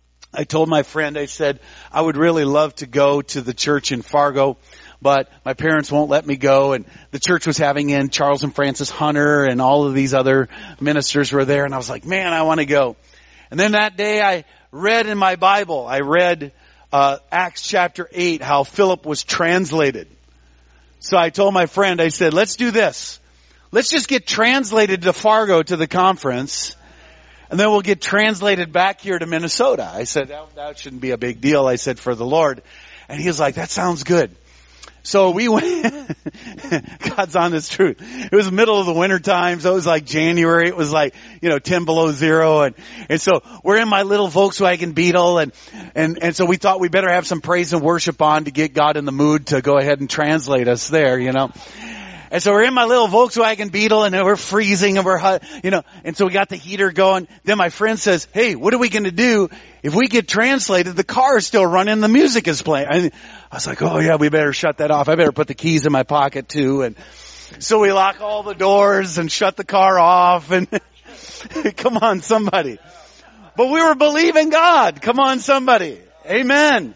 I told my friend, I said I would really love to go to the church in Fargo, but my parents won't let me go. And the church was having in Charles and Francis Hunter and all of these other ministers were there. And I was like, man, I want to go. And then that day I read in my Bible, I read uh Acts chapter eight, how Philip was translated. So I told my friend, I said, let's do this. Let's just get translated to Fargo to the conference. And then we'll get translated back here to Minnesota. I said, that, that shouldn't be a big deal. I said, for the Lord. And he was like, that sounds good. So we went, God's honest truth. It was the middle of the winter time, so it was like January. It was like, you know, ten below zero. And, and so we're in my little Volkswagen Beetle, and, and, and so we thought we better have some praise and worship on to get God in the mood to go ahead and translate us there, you know. And so we're in my little Volkswagen Beetle, and we're freezing, and we're, you know, and so we got the heater going. Then my friend says, hey, what are we going to do if we get translated? The car is still running, the music is playing. And I was like, oh yeah, we better shut that off. I better put the keys in my pocket too. And so we lock all the doors and shut the car off. And come on, somebody. But we were believing God. Come on, somebody. Amen.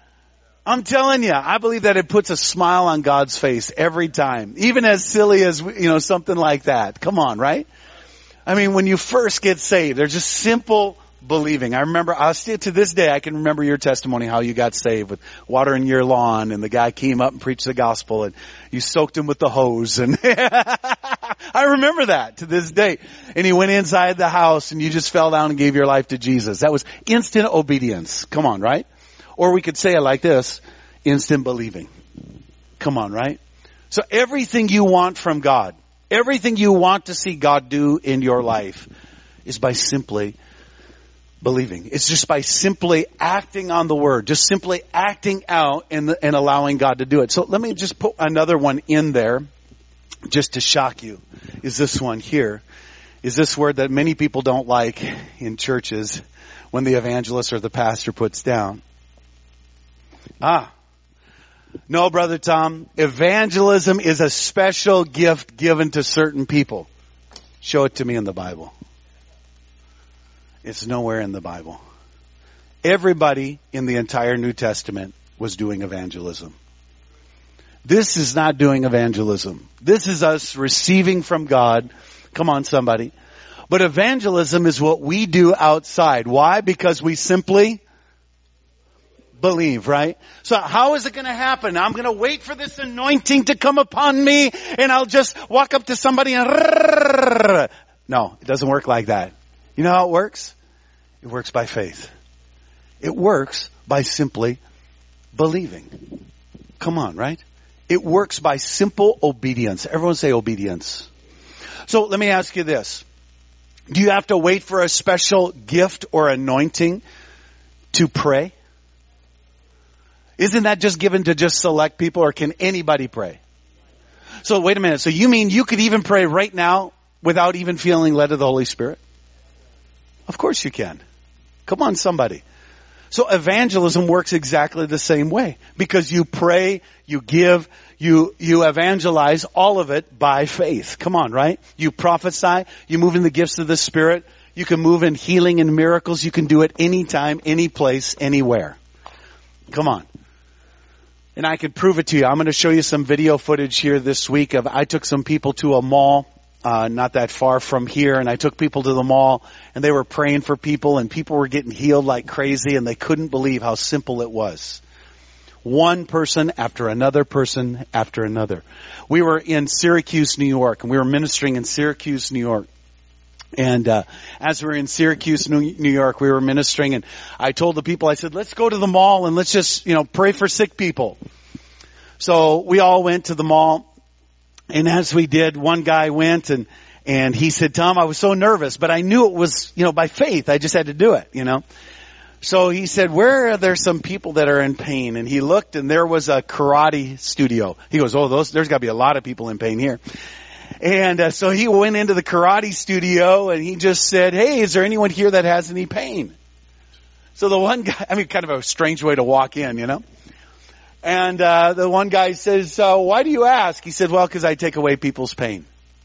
I'm telling you, I believe that it puts a smile on God's face every time. Even as silly as, you know, something like that. Come on, right? I mean, when you first get saved, they're just simple believing. I remember, I still to this day, I can remember your testimony, how you got saved with watering your lawn, and the guy came up and preached the gospel, and you soaked him with the hose. And I remember that to this day. And he went inside the house, and you just fell down and gave your life to Jesus. That was instant obedience. Come on, right? Or we could say it like this, instant believing. Come on, right? So everything you want from God, everything you want to see God do in your life is by simply believing. It's just by simply acting on the word, just simply acting out and, the, and allowing God to do it. So let me just put another one in there just to shock you. Is this one here? Is this word that many people don't like in churches when the evangelist or the pastor puts down? Ah, no, Brother Tom. Evangelism is a special gift given to certain people. Show it to me in the Bible. It's nowhere in the Bible. Everybody in the entire New Testament was doing evangelism. This is not doing evangelism. This is us receiving from God. Come on, somebody. But evangelism is what we do outside. Why? Because we simply believe, right? So how is it going to happen? I'm going to wait for this anointing to come upon me, and I'll just walk up to somebody and... No, it doesn't work like that. You know how it works? It works by faith. It works by simply believing. Come on, right? It works by simple obedience. Everyone say obedience. So let me ask you this. Do you have to wait for a special gift or anointing to pray? Isn't that just given to just select people, or can anybody pray? So wait a minute. So you mean you could even pray right now without even feeling led of the Holy Spirit? Of course you can. Come on, somebody. So evangelism works exactly the same way, because you pray, you give, you, you evangelize, all of it by faith. Come on, right? You prophesy, you move in the gifts of the Spirit, you can move in healing and miracles, you can do it anytime, any place, anywhere. Come on. And I can prove it to you. I'm going to show you some video footage here this week of, I took some people to a mall, uh, not that far from here, and I took people to the mall, and they were praying for people, and people were getting healed like crazy, and they couldn't believe how simple it was. One person after another person after another. We were in Syracuse, New York, and we were ministering in Syracuse, New York. And uh as we were in Syracuse, New York, we were ministering, and I told the people, I said, let's go to the mall and let's just, you know, pray for sick people. So we all went to the mall, and as we did, one guy went and and he said, Tom, I was so nervous, but I knew it was, you know, by faith. I just had to do it, you know. So he said, where are there some people that are in pain? And he looked, and there was a karate studio. He goes, oh, those there's got to be a lot of people in pain here. And uh, so he went into the karate studio, and he just said, hey, is there anyone here that has any pain? So the one guy, I mean, kind of a strange way to walk in, you know. And uh the one guy says, uh, why do you ask? He said, well, because I take away people's pain.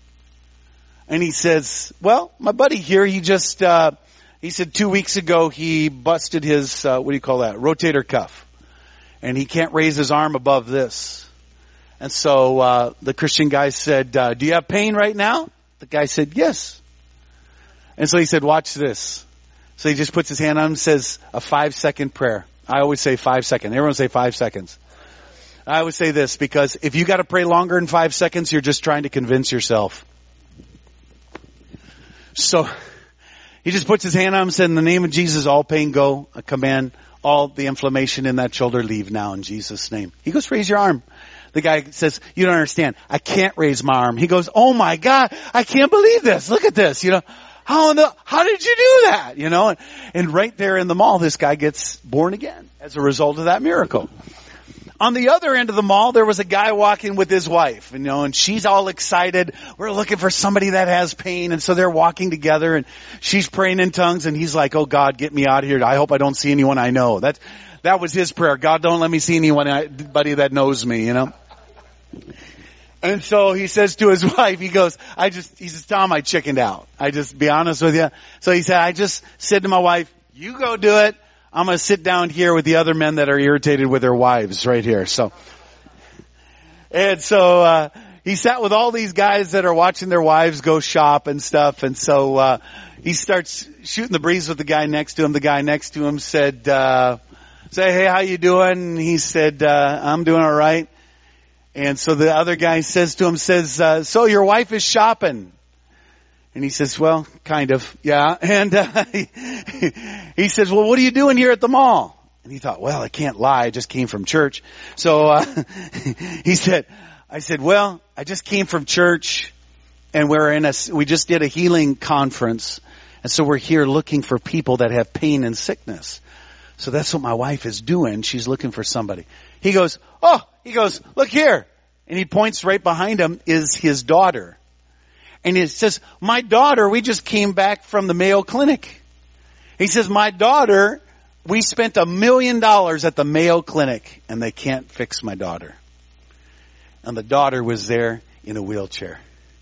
And he says, well, my buddy here, he just, uh he said two weeks ago he busted his, uh what do you call that, rotator cuff. And he can't raise his arm above this. And so uh the Christian guy said, uh, do you have pain right now? The guy said, yes. And so he said, watch this. So he just puts his hand on him and says a five second prayer. I always say five seconds. Everyone say five seconds. I always say this, because if you got to pray longer than five seconds, you're just trying to convince yourself. So he just puts his hand on him and said, in the name of Jesus, all pain go. I command all the inflammation in that shoulder leave now in Jesus' name. He goes, raise your arm. The guy says, you don't understand. I can't raise my arm. He goes, oh my God, I can't believe this. Look at this. You know, how in the, how did you do that? You know, and, and right there in the mall, this guy gets born again as a result of that miracle. On the other end of the mall, there was a guy walking with his wife, you know, and she's all excited. We're looking for somebody that has pain. And so they're walking together, and she's praying in tongues, and he's like, oh God, get me out of here. I hope I don't see anyone I know. That, that was his prayer. God, don't let me see anyone, anybody that knows me, you know. And so he says to his wife, he goes, I just, he says, Tom, I chickened out. I just, be honest with you. So he said, I just said to my wife, you go do it. I'm going to sit down here with the other men that are irritated with their wives right here. So, and so, uh, he sat with all these guys that are watching their wives go shop and stuff. And so, uh, he starts shooting the breeze with the guy next to him. The guy next to him said, uh, say, hey, how you doing? And he said, uh, I'm doing all right. And so the other guy says to him, says, uh, so your wife is shopping. And he says, well, kind of, yeah. And uh, he, he says, well, what are you doing here at the mall? And he thought, well, I can't lie. I just came from church. So uh, he said, I said, well, I just came from church, and we're in a, we just did a healing conference. And so we're here looking for people that have pain and sickness. So that's what my wife is doing. She's looking for somebody. He goes, oh, he goes, look here. And he points right behind him is his daughter. And he says, my daughter, we just came back from the Mayo Clinic. He says, my daughter, we spent a million dollars at the Mayo Clinic, and they can't fix my daughter. And the daughter was there in a wheelchair.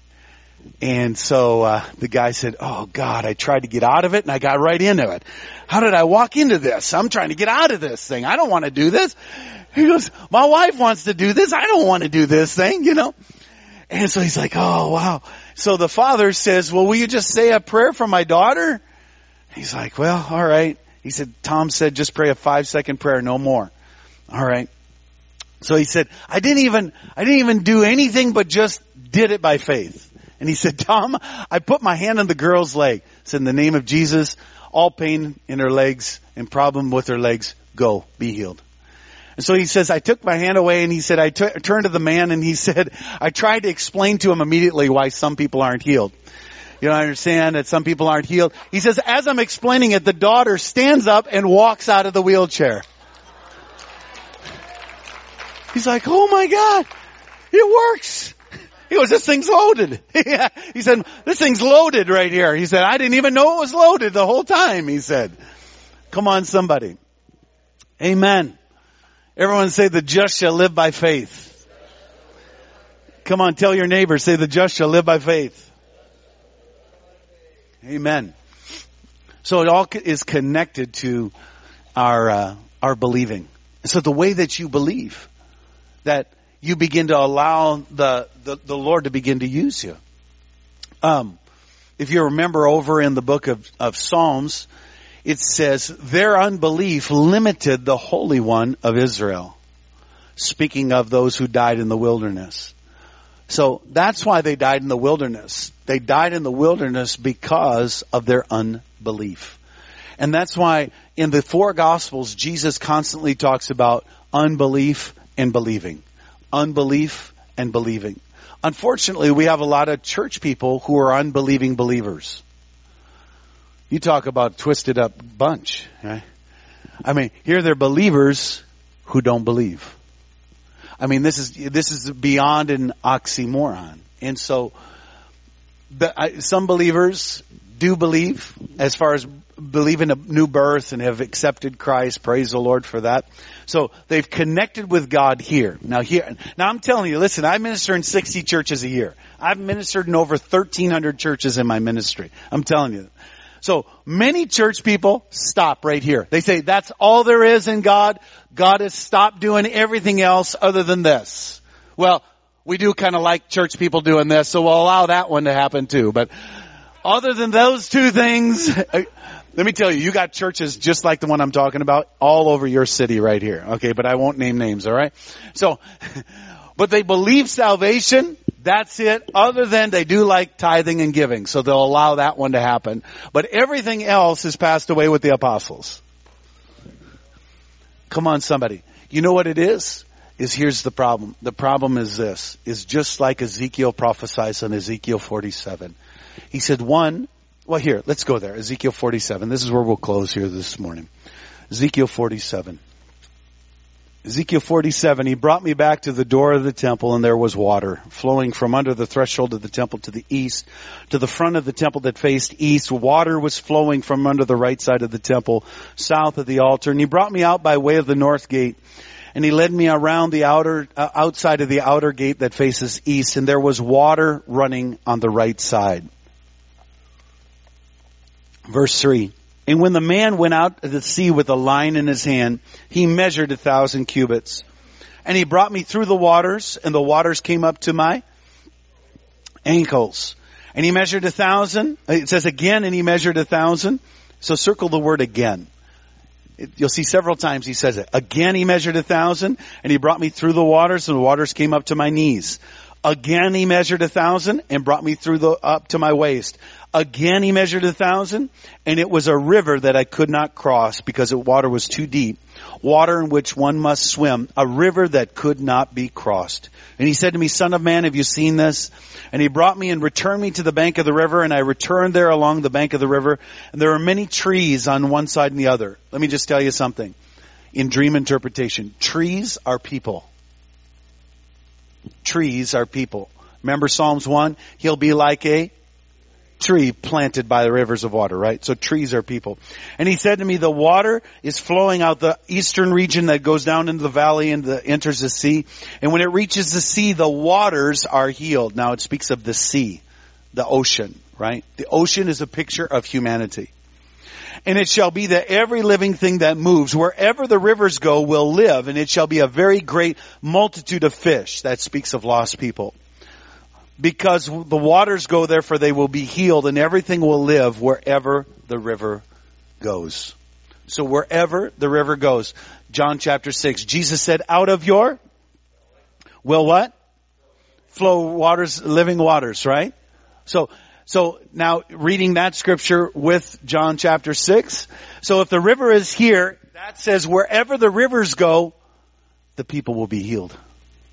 And so uh the guy said, oh God, I tried to get out of it, and I got right into it. How did I walk into this? I'm trying to get out of this thing. I don't want to do this. He goes, my wife wants to do this. I don't want to do this thing, you know. And so he's like, oh wow. So the father says, well, will you just say a prayer for my daughter? He's like, well, all right. He said, Tom said, just pray a five second prayer, no more. All right. So he said, I didn't even, I didn't even do anything but just did it by faith. And he said, Tom, I put my hand on the girl's leg. Said, in the name of Jesus, all pain in her legs and problem with her legs, go, be healed. And so he says, I took my hand away, and he said, I t- turned to the man, and he said, I tried to explain to him immediately why some people aren't healed. You don't understand that some people aren't healed. He says, as I'm explaining it, the daughter stands up and walks out of the wheelchair. He's like, oh my God, it works. He goes, this thing's loaded. He said, this thing's loaded right here. He said, I didn't even know it was loaded the whole time, he said. Come on, somebody. Amen. Everyone say, the just shall live by faith. Come on, tell your neighbor, say, the just shall live by faith. Amen. So it all is connected to our uh, our believing. So the way that you believe, that you begin to allow the, the, the Lord to begin to use you. Um, if you remember over in the book of, of Psalms, it says, their unbelief limited the Holy One of Israel. Speaking of those who died in the wilderness. So that's why they died in the wilderness. They died in the wilderness because of their unbelief. And that's why in the four Gospels, Jesus constantly talks about unbelief and believing. Unbelief and believing. Unfortunately, we have a lot of church people who are unbelieving believers. You talk about a twisted up bunch, right? I mean, here they're believers who don't believe. I mean, this is this is beyond an oxymoron. And so, the, I, some believers do believe, as far as believe in a new birth and have accepted Christ. Praise the Lord for that. So they've connected with God here. Now here, now I'm telling you, listen, I minister in sixty churches a year. I've ministered in over thirteen hundred churches in my ministry. I'm telling you. So many church people stop right here. They say, that's all there is in God. God has stopped doing everything else other than this. Well, we do kind of like church people doing this, so we'll allow that one to happen too. But other than those two things, let me tell you, you got churches just like the one I'm talking about all over your city right here. Okay, but I won't name names, all right? So, but they believe salvation. That's it. Other than they do like tithing and giving. So they'll allow that one to happen. But everything else has passed away with the apostles. Come on, somebody. You know what it is? Is here's the problem. The problem is this. Is just like Ezekiel prophesies in Ezekiel forty-seven. He said one, well here, let's go there. Ezekiel forty-seven. This is where we'll close here this morning. Ezekiel forty-seven. Ezekiel forty-seven, he brought me back to the door of the temple, and there was water flowing from under the threshold of the temple to the east, to the front of the temple that faced east. Water was flowing from under the right side of the temple, south of the altar. And he brought me out by way of the north gate, and he led me around the outer, uh, outside of the outer gate that faces east, and there was water running on the right side. Verse three. And when the man went out to the sea with a line in his hand, he measured a thousand cubits. And he brought me through the waters, and the waters came up to my ankles. And he measured a thousand. It says again, and he measured a thousand. So circle the word again. It, you'll see several times he says it. Again he measured a thousand, and he brought me through the waters, and the waters came up to my knees. Again he measured a thousand, and brought me through the up to my waist. Again he measured a thousand, and it was a river that I could not cross because the water was too deep. Water in which one must swim. A river that could not be crossed. And he said to me, Son of man, have you seen this? And he brought me and returned me to the bank of the river, and I returned there along the bank of the river. And there are many trees on one side and the other. Let me just tell you something. In dream interpretation, trees are people. Trees are people. Remember Psalms one? He'll be like a tree planted by the rivers of water, right? So trees are people. And he said to me, the water is flowing out the eastern region that goes down into the valley and the, enters the sea. And when it reaches the sea, the waters are healed. Now it speaks of the sea, the ocean, right? The ocean is a picture of humanity. And it shall be that every living thing that moves, wherever the rivers go, will live. And it shall be a very great multitude of fish. That speaks of lost people. Because the waters go there, for they will be healed, and everything will live wherever the river goes. So wherever the river goes. John chapter six. Jesus said, out of your will what? Flow waters, living waters, right? So, so now reading that scripture with John chapter six. So if the river is here, that says wherever the rivers go, the people will be healed.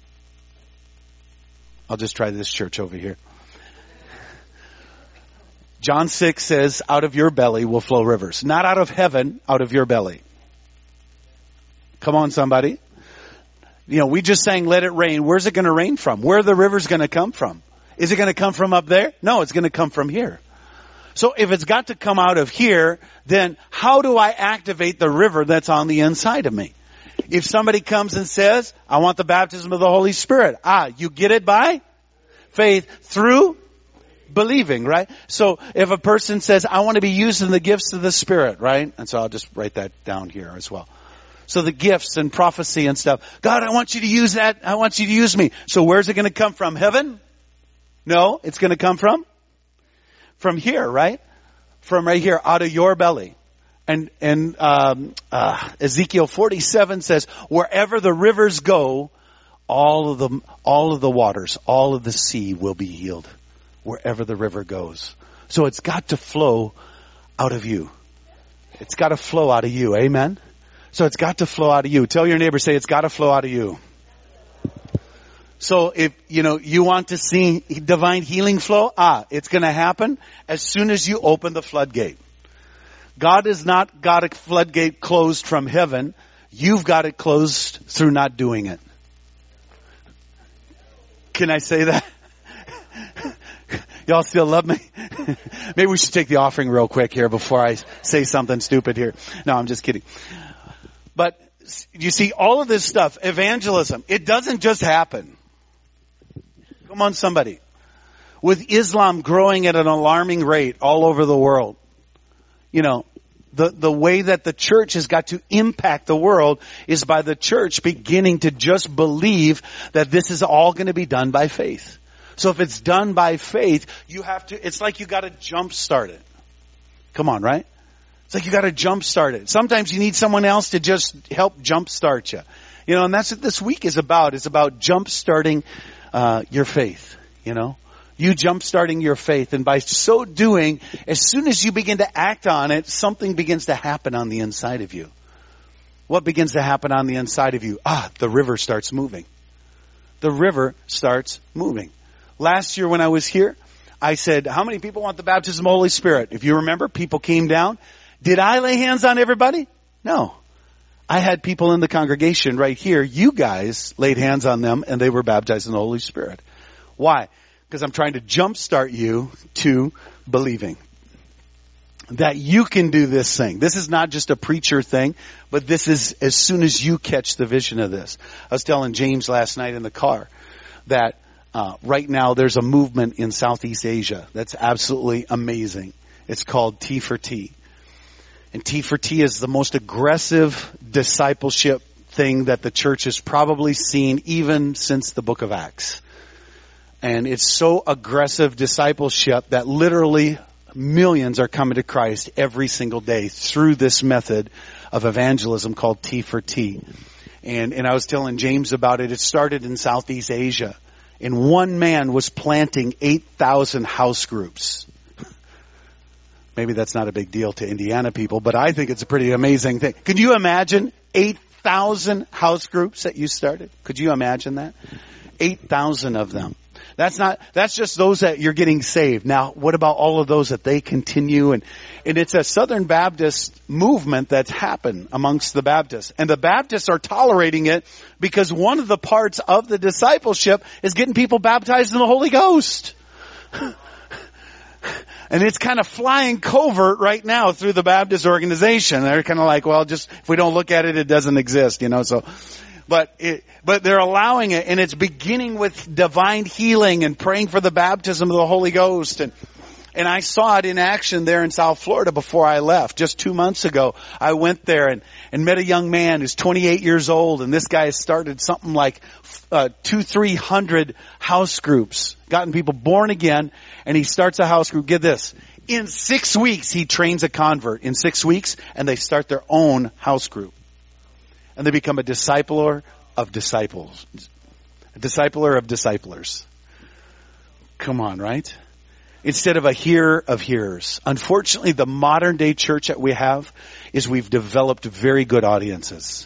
I'll just try this church over here. John six says, out of your belly will flow rivers. Not out of heaven, out of your belly. Come on, somebody. You know, we just sang, let it rain. Where's it going to rain from? Where are the rivers going to come from? Is it going to come from up there? No, it's going to come from here. So if it's got to come out of here, then how do I activate the river that's on the inside of me? If somebody comes and says, I want the baptism of the Holy Spirit. Ah, you get it by faith through believing, right? So if a person says, I want to be used in the gifts of the Spirit, right? And so I'll just write that down here as well. So the gifts and prophecy and stuff. God, I want you to use that. I want you to use me. So where's it going to come from? Heaven? No, it's going to come from? From here, right? From right here, out of your belly. And, and, um, uh, Ezekiel forty-seven says, wherever the rivers go, all of the, all of the waters, all of the sea will be healed. Wherever the river goes. So it's got to flow out of you. It's got to flow out of you. Amen? So it's got to flow out of you. Tell your neighbor, say, it's got to flow out of you. So if, you know, you want to see divine healing flow, ah, it's going to happen as soon as you open the floodgate. God has not got a floodgate closed from heaven. You've got it closed through not doing it. Can I say that? Y'all still love me? Maybe we should take the offering real quick here before I say something stupid here. No, I'm just kidding. But you see, all of this stuff, evangelism, it doesn't just happen. Come on, somebody. With Islam growing at an alarming rate all over the world, you know, the, the way that the church has got to impact the world is by the church beginning to just believe that this is all going to be done by faith. So if it's done by faith, you have to, it's like you got to jump start it. Come on, right? It's like you got to jump start it. Sometimes you need someone else to just help jump start you. You know, and that's what this week is about. It's about jump starting uh, your faith, you know. You jump starting your faith. And by so doing, as soon as you begin to act on it, something begins to happen on the inside of you. What begins to happen on the inside of you? Ah, the river starts moving. The river starts moving. Last year when I was here, I said, how many people want the baptism of the Holy Spirit? If you remember, people came down. Did I lay hands on everybody? No. I had people in the congregation right here. You guys laid hands on them and they were baptized in the Holy Spirit. Why? Because I'm trying to jumpstart you to believing that you can do this thing. This is not just a preacher thing, but this is as soon as you catch the vision of this. I was telling James last night in the car that Uh, right now, there's a movement in Southeast Asia that's absolutely amazing. It's called T for T. And T for T is the most aggressive discipleship thing that the church has probably seen even since the book of Acts. And it's so aggressive discipleship that literally millions are coming to Christ every single day through this method of evangelism called T for T. And, and I was telling James about it. It started in Southeast Asia. And one man was planting eight thousand house groups. Maybe that's not a big deal to Indiana people, but I think it's a pretty amazing thing. Could you imagine eight thousand house groups that you started? Could you imagine that? eight thousand of them. That's not, that's just those that you're getting saved. Now, what about all of those that they continue? And, and it's a Southern Baptist movement that's happened amongst the Baptists. And the Baptists are tolerating it because one of the parts of the discipleship is getting people baptized in the Holy Ghost. And it's kind of flying covert right now through the Baptist organization. They're kind of like, well, just, if we don't look at it, it doesn't exist, you know, so. But it, but they're allowing it, and it's beginning with divine healing and praying for the baptism of the Holy Ghost. And, and I saw it in action there in South Florida before I left. Just two months ago, I went there and, and met a young man who's twenty-eight years old, and this guy has started something like uh, two, three hundred house groups, gotten people born again, and he starts a house group. Get this. In six weeks, he trains a convert. In six weeks, and they start their own house group. And they become a discipler of disciples. A discipler of disciplers. Come on, right? Instead of a hearer of hearers. Unfortunately, the modern day church that we have is we've developed very good audiences.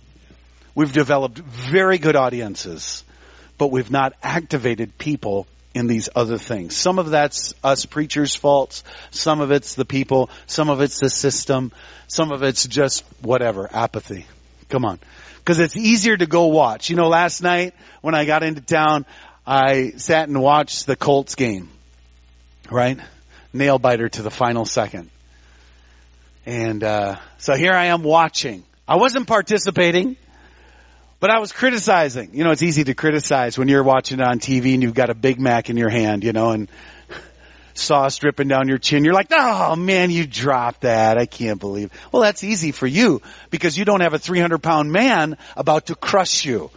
We've developed very good audiences, but we've not activated people in these other things. Some of that's us preachers' faults. Some of it's the people. Some of it's the system. Some of it's just whatever, apathy. Come on. Because it's easier to go watch. You know, last night when I got into town, I sat and watched the Colts game. Right? Nail biter to the final second. And uh so here I am watching. I wasn't participating, but I was criticizing. You know, it's easy to criticize when you're watching it on T V and you've got a Big Mac in your hand, you know, and sauce dripping down your chin. You're like, oh man, you dropped that. I can't believe. Well, that's easy for you because you don't have a three hundred pound man about to crush you.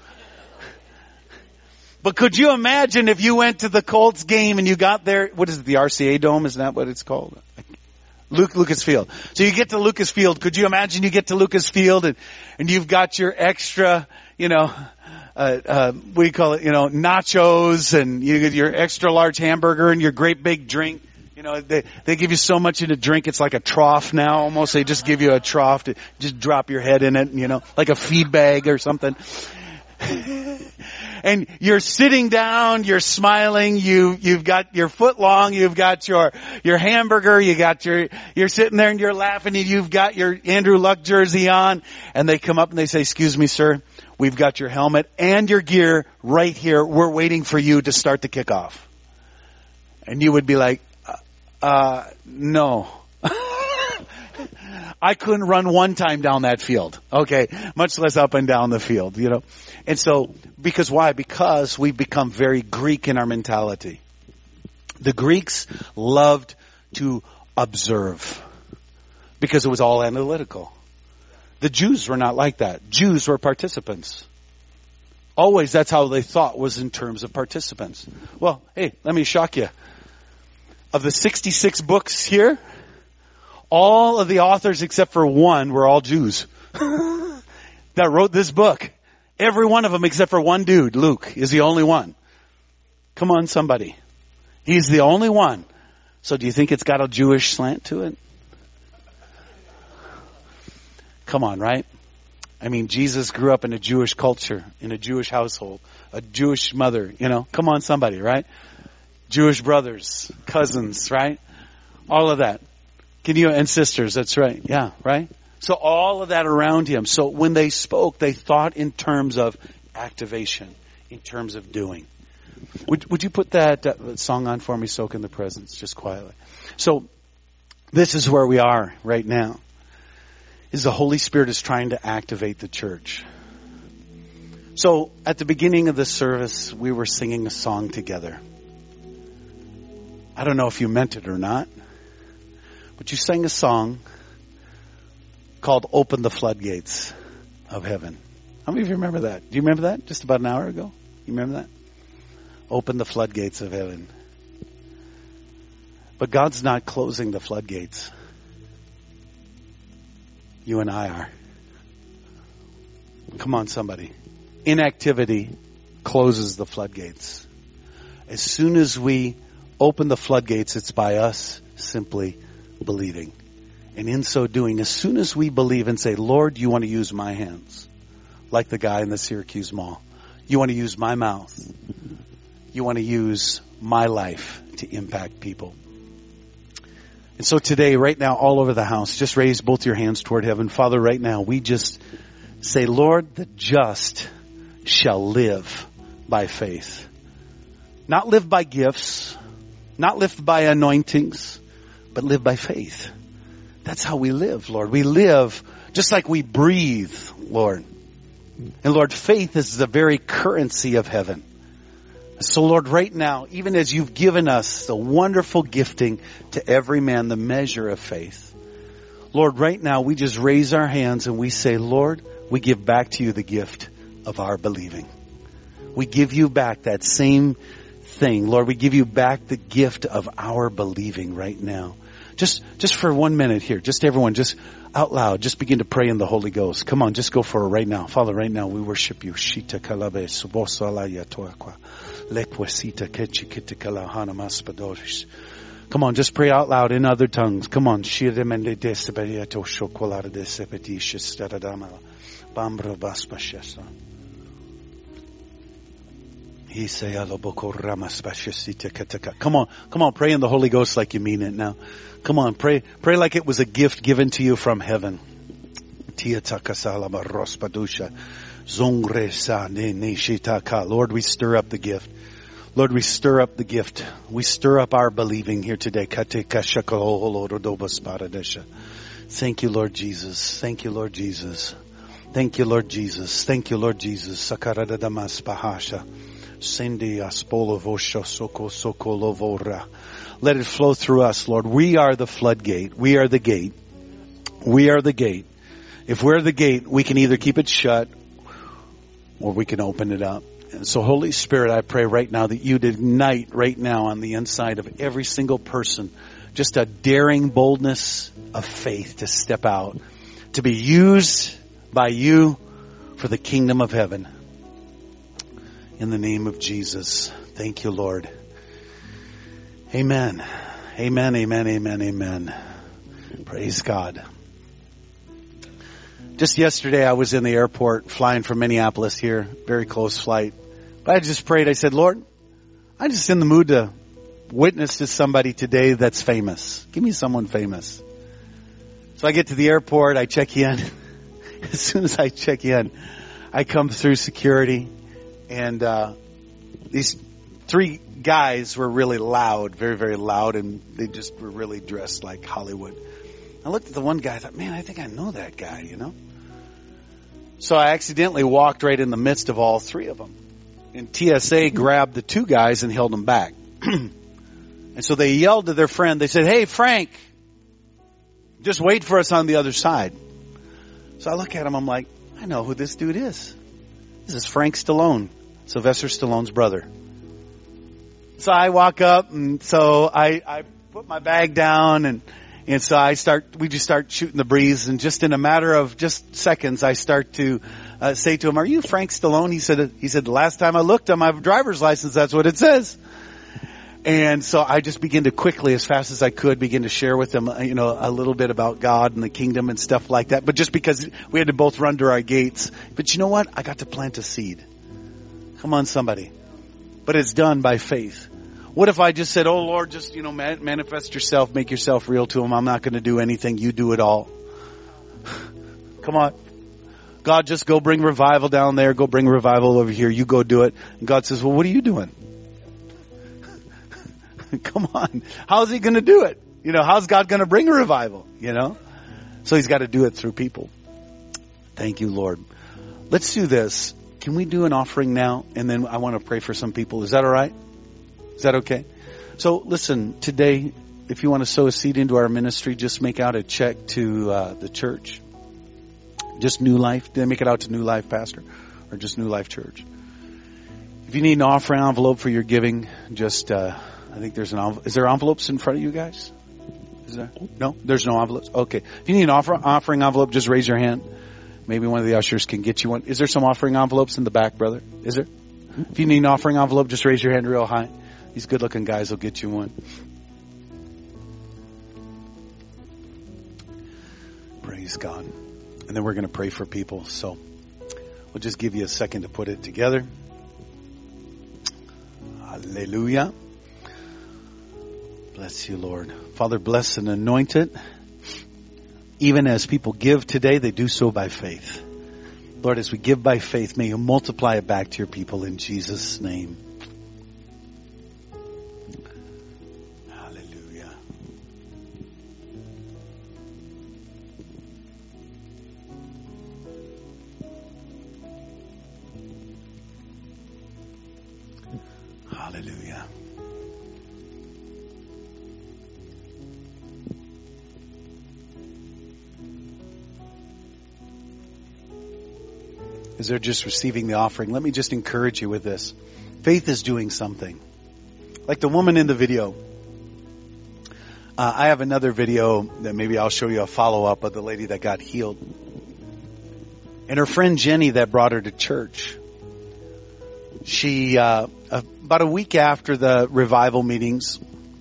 But could you imagine if you went to the Colts game and you got there, what is it, the R C A Dome? Isn't that what it's called? Luke, Lucas Field. So you get to Lucas Field. Could you imagine you get to Lucas Field and, and you've got your extra, you know, uh, uh, what do you call it, you know, nachos and you get your extra large hamburger and your great big drink. You know, they, they give you so much in a drink, it's like a trough now almost. They just give you a trough to just drop your head in it, you know, like a feed bag or something. And you're sitting down, you're smiling, you, you've got your foot long, you've got your, your hamburger, you got your, you're sitting there and you're laughing and you've got your Andrew Luck jersey on and they come up and they say, excuse me, sir, we've got your helmet and your gear right here. We're waiting for you to start the kickoff. And you would be like, uh, uh no. I couldn't run one time down that field. Okay. Much less up and down the field, you know. And so, because why? Because we've become very Greek in our mentality. The Greeks loved to observe because it was all analytical. The Jews were not like that. Jews were participants. Always that's how they thought, was in terms of participants. Well, hey, let me shock you. Of the sixty-six books here, all of the authors except for one were all Jews that wrote this book. Every one of them except for one dude, Luke, is the only one. Come on, somebody. He's the only one. So do you think it's got a Jewish slant to it? Come on, right? I mean, Jesus grew up in a Jewish culture, in a Jewish household, a Jewish mother, you know. Come on, somebody, right? Jewish brothers, cousins, right? All of that. Can you, and sisters, that's right. Yeah, right? So all of that around him. So when they spoke, they thought in terms of activation, in terms of doing. Would, would you put that uh, song on for me, Soak in the Presence, just quietly? So this is where we are right now. Is the Holy Spirit is trying to activate the church. So at the beginning of the service, we were singing a song together. I don't know if you meant it or not, but you sang a song called Open the Floodgates of Heaven. How many of you remember that? Do you remember that? Just about an hour ago? You remember that? Open the floodgates of heaven. But God's not closing the floodgates. You and I are. Come on, somebody. Inactivity closes the floodgates. As soon as we open the floodgates, it's by us simply believing. And in so doing, as soon as we believe and say, Lord, you want to use my hands, like the guy in the Syracuse Mall. You want to use my mouth. You want to use my life to impact people. And so today, right now, all over the house, just raise both your hands toward heaven. Father, right now, we just say, Lord, the just shall live by faith. Not live by gifts, not live by anointings, but live by faith. That's how we live, Lord. We live just like we breathe, Lord. And Lord, faith is the very currency of heaven. So Lord, right now, even as you've given us the wonderful gifting to every man, the measure of faith. Lord, right now, we just raise our hands and we say, Lord, we give back to you the gift of our believing. We give you back that same thing. Lord, we give you back the gift of our believing right now. Just, just for one minute here, just everyone, just out loud, just begin to pray in the Holy Ghost. Come on, just go for it right now. Father, right now, we worship you. Shita kalabe subosala yatoakwa. Lekwasita kechi kitikala hana maspadorish. Come on, just pray out loud in other tongues. Come on. Shiremende desebeyato shokolada desepetish stadadama. Bambra baspashesa. Come on, come on, pray in the Holy Ghost like you mean it now. Come on, pray, pray like it was a gift given to you from heaven. Lord, we stir up the gift. Lord, we stir up the gift. We stir up our believing here today. Thank you, Lord Jesus. Thank you, Lord Jesus. Thank you, Lord Jesus. Thank you, Lord Jesus. Sakaradadamas bahasha. Sindi aspolovosha soko sokolovora. Let it flow through us, Lord. We are the floodgate. We are the gate. We are the gate. If we're the gate, we can either keep it shut or we can open it up. And so, Holy Spirit, I pray right now that you'd ignite right now on the inside of every single person just a daring boldness of faith to step out, to be used by you for the kingdom of heaven. In the name of Jesus. Thank you, Lord. Amen. Amen, amen, amen, amen. Praise God. Just yesterday I was in the airport flying from Minneapolis here. Very close flight. But I just prayed. I said, Lord, I'm just in the mood to witness to somebody today that's famous. Give me someone famous. So I get to the airport. I check in. As soon as I check in, I come through security. And uh these three guys were really loud, very, very loud, and they just were really dressed like Hollywood. I looked at the one guy, I thought, man, I think I know that guy, you know. So I accidentally walked right in the midst of all three of them. And T S A grabbed the two guys and held them back. And so they yelled to their friend, they said, hey, Frank, just wait for us on the other side. So I look at him, I'm like, I know who this dude is. This is Frank Stallone, Sylvester Stallone's brother. So I walk up, and so I, I put my bag down, and, and so I start, we just start shooting the breeze, and just in a matter of just seconds, I start to uh, say to him, are you Frank Stallone? He said, he said, the last time I looked on my driver's license, that's what it says. And so I just began to quickly, as fast as I could, begin to share with him, you know, a little bit about God and the kingdom and stuff like that. But just because we had to both run to our gates. But you know what? I got to plant a seed. Come on, somebody. But it's done by faith. What if I just said, oh, Lord, just, you know, man, manifest yourself, make yourself real to him. I'm not going to do anything. You do it all. Come on. God, just go bring revival down there. Go bring revival over here. You go do it. And God says, well, what are you doing? Come on. How's he going to do it? You know, how's God going to bring a revival? You know? So he's got to do it through people. Thank you, Lord. Let's do this. Can we do an offering now? And then I want to pray for some people. Is that all right? Is that okay? So listen, today, if you want to sow a seed into our ministry, just make out a check to uh, the church. Just New Life. Did they make it out to New Life, Pastor? Or just New Life Church? If you need an offering envelope for your giving, just... Uh, I think there's an envelope. Is there envelopes in front of you guys? Is there? No? There's no envelopes? Okay. If you need an offer, offering envelope, just raise your hand. Maybe one of the ushers can get you one. Is there some offering envelopes in the back, brother? Is there? If you need an offering envelope, just raise your hand real high. These good-looking guys will get you one. Praise God. And then we're going to pray for people. So we'll just give you a second to put it together. Hallelujah. Bless you, Lord. Father, bless and anoint it. Even as people give today, they do so by faith. Lord, as we give by faith, may you multiply it back to your people in Jesus' name. Hallelujah. Hallelujah. As they're just receiving the offering, let me just encourage you with this. Faith is doing something. Like the woman in the video. Uh, I have another video that maybe I'll show you a follow-up of the lady that got healed. And her friend Jenny that brought her to church. She, uh, about a week after the revival meetings,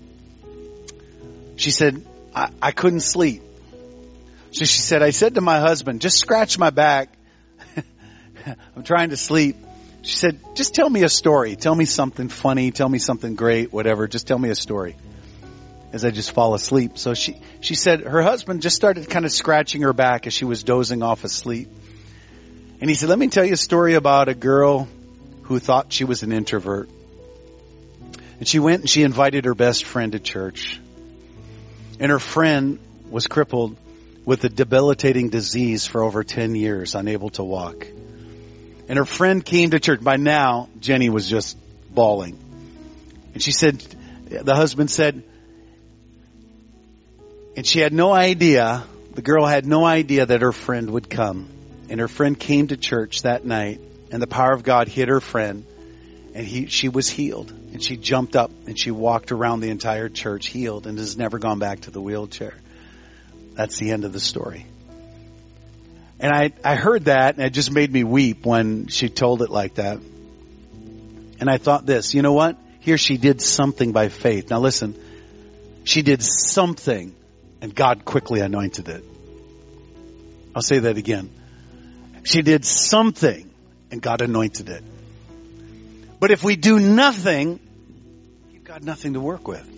she said, I, I couldn't sleep. So she said, I said to my husband, just scratch my back. I'm trying to sleep. She said, just tell me a story. Tell me something funny. Tell me something great, whatever. Just tell me a story. As I just fall asleep. So she, she said her husband just started kind of scratching her back as she was dozing off asleep. And he said, let me tell you a story about a girl who thought she was an introvert. And she went and she invited her best friend to church. And her friend was crippled with a debilitating disease for over ten years, unable to walk. And her friend came to church. By now, Jenny was just bawling. And she said, the husband said, and she had no idea, the girl had no idea that her friend would come. And her friend came to church that night, and the power of God hit her friend, and he, she was healed. And she jumped up and she walked around the entire church healed and has never gone back to the wheelchair. That's the end of the story. And I, I heard that, and it just made me weep when she told it like that. And I thought this, you know what? Here she did something by faith. Now listen, she did something, and God quickly anointed it. I'll say that again. She did something, and God anointed it. But if we do nothing, you've got nothing to work with.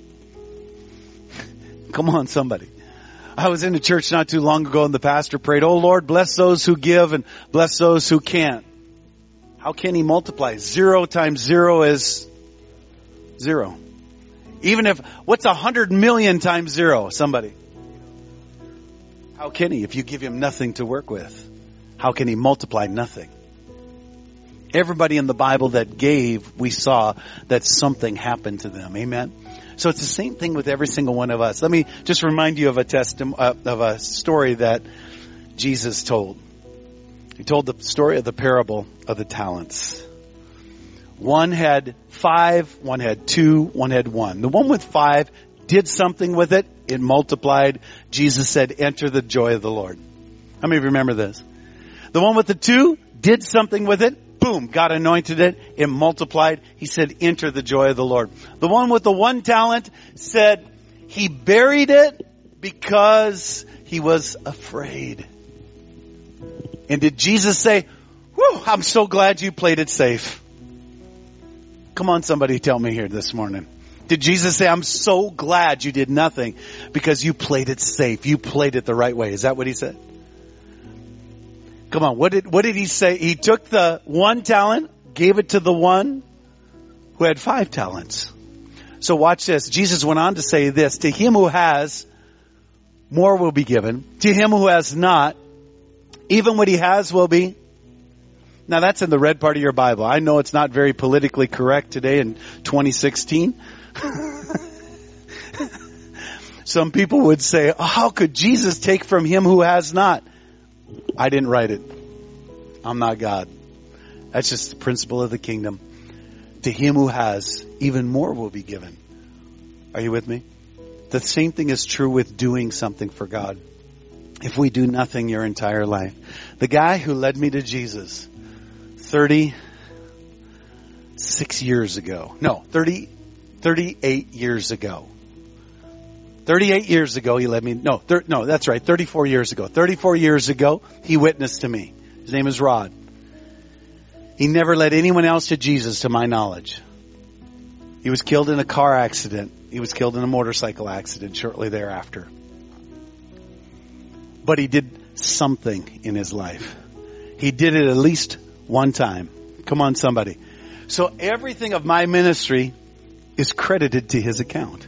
Come on, somebody. I was in a church not too long ago and the pastor prayed, oh Lord, bless those who give and bless those who can't. How can he multiply? Zero times zero is zero. Even if, what's a hundred million times zero? Somebody. How can he if you give him nothing to work with? How can he multiply nothing? Everybody in the Bible that gave, we saw that something happened to them. Amen. So it's the same thing with every single one of us. Let me just remind you of a testim- uh, of a story that Jesus told. He told the story of the parable of the talents. One had five, one had two, one had one. The one with five did something with it. It multiplied. Jesus said, enter the joy of the Lord. How many remember this? The one with the two did something with it. Boom, God anointed it. It multiplied. He said, enter the joy of the Lord. The one with the one talent said he buried it because he was afraid. And did Jesus say, whew, I'm so glad you played it safe? Come on, somebody tell me here this morning. Did Jesus say, I'm so glad you did nothing because you played it safe. You played it the right way. Is that what he said? Come on, what did, what did he say? He took the one talent, gave it to the one who had five talents. So watch this. Jesus went on to say this, to him who has, more will be given. To him who has not, even what he has will be. Now that's in the red part of your Bible. I know it's not very politically correct today in twenty sixteen. Some people would say, oh, how could Jesus take from him who has not? I didn't write it. I'm not God. That's just the principle of the kingdom. To him who has, even more will be given. Are you with me? The same thing is true with doing something for God. If we do nothing your entire life. The guy who led me to Jesus thirty-six years ago. No, thirty, thirty-eight years ago. thirty-eight years ago, he led me, no, thir, no, that's right, thirty-four years ago. thirty-four years ago, he witnessed to me. His name is Rod. He never led anyone else to Jesus, to my knowledge. He was killed in a car accident. He was killed in a motorcycle accident shortly thereafter. But he did something in his life. He did it at least one time. Come on, somebody. So everything of my ministry is credited to his account.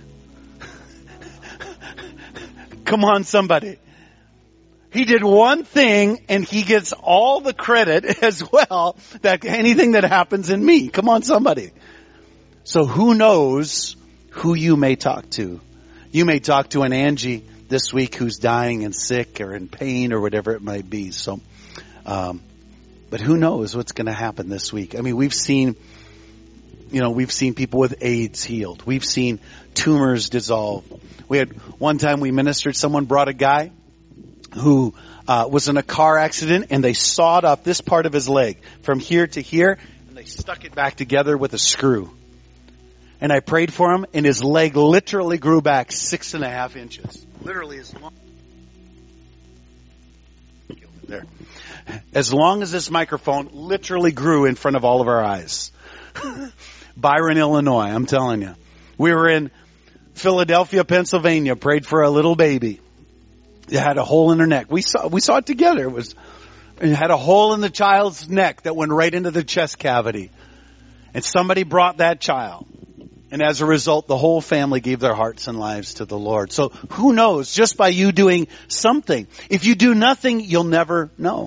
Come on, somebody. He did one thing and he gets all the credit as well, that anything that happens in me. Come on, somebody. So who knows who you may talk to? You may talk to an Angie this week who's dying and sick or in pain or whatever it might be. So, um, but who knows what's going to happen this week? I mean, we've seen, you know, we've seen people with AIDS healed. We've seen tumors dissolve. We had one time we ministered, someone brought a guy who uh, was in a car accident and they sawed off this part of his leg from here to here and they stuck it back together with a screw. And I prayed for him and his leg literally grew back six and a half inches. Literally as long. There. as long as this microphone literally grew in front of all of our eyes. Byron, Illinois, I'm telling you. We were in Philadelphia, Pennsylvania, prayed for a little baby. It had a hole in her neck. We saw, we saw it together. It was, it had a hole in the child's neck that went right into the chest cavity. And somebody brought that child. And as a result, the whole family gave their hearts and lives to the Lord. So who knows, just by you doing something. If you do nothing, you'll never know.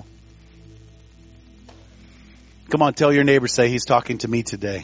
Come on, tell your neighbor, say, he's talking to me today.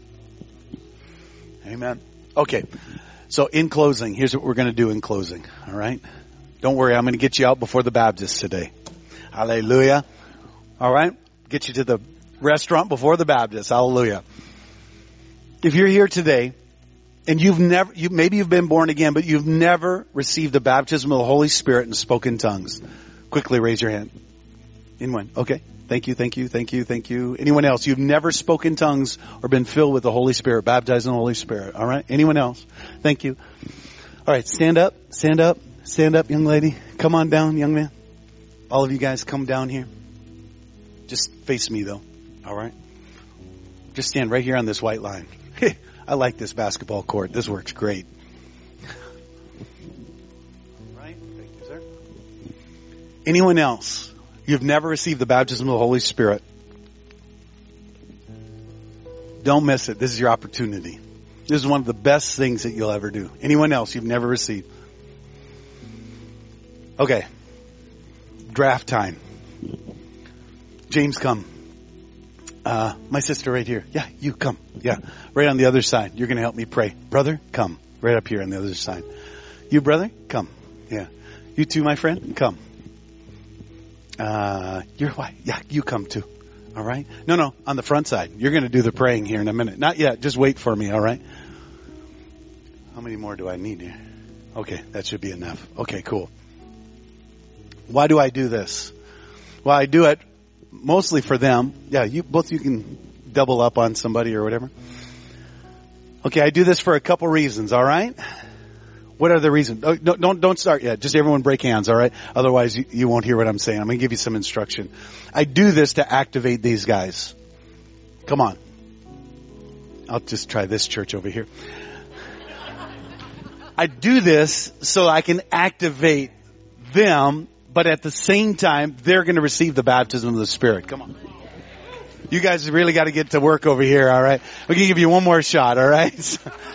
Amen. Okay. So in closing, here's what we're going to do in closing. All right. Don't worry. I'm going to get you out before the Baptists today. Hallelujah. All right. Get you to the restaurant before the Baptists. Hallelujah. If you're here today and you've never, you, maybe you've been born again, but you've never received the baptism of the Holy Spirit and spoken tongues, quickly raise your hand. Anyone? Okay. Thank you, thank you, thank you, thank you. Anyone else? You've never spoken tongues or been filled with the Holy Spirit, baptized in the Holy Spirit. All right? Anyone else? Thank you. All right, stand up, stand up, stand up, young lady. Come on down, young man. All of you guys come down here. Just face me, though. All right? Just stand right here on this white line. I like this basketball court. This works great. All right? Thank you, sir. Anyone else? You've never received the baptism of the Holy Spirit. Don't miss it. This is your opportunity. This is one of the best things that you'll ever do. Anyone else you've never received? Okay. Draft time. James, come. Uh, my sister right here. Yeah, you come. Yeah, right on the other side. You're going to help me pray. Brother, come. Right up here on the other side. You, brother, come. Yeah. You too, my friend, come. Uh, you're why? Yeah, you come too. All right. No, no, on the front side. You're going to do the praying here in a minute. Not yet. Just wait for me. All right. How many more do I need here? Okay. That should be enough. Okay, cool. Why do I do this? Well, I do it mostly for them. Yeah, you both, you can double up on somebody or whatever. Okay. I do this for a couple reasons. All right. What are the reasons? Oh, no, don't, don't start yet. Just everyone break hands, all right? Otherwise, you, you won't hear what I'm saying. I'm going to give you some instruction. I do this to activate these guys. Come on. I'll just try this church over here. I do this so I can activate them, but at the same time, they're going to receive the baptism of the Spirit. Come on. You guys really got to get to work over here, all right? We're going to give you one more shot, all right?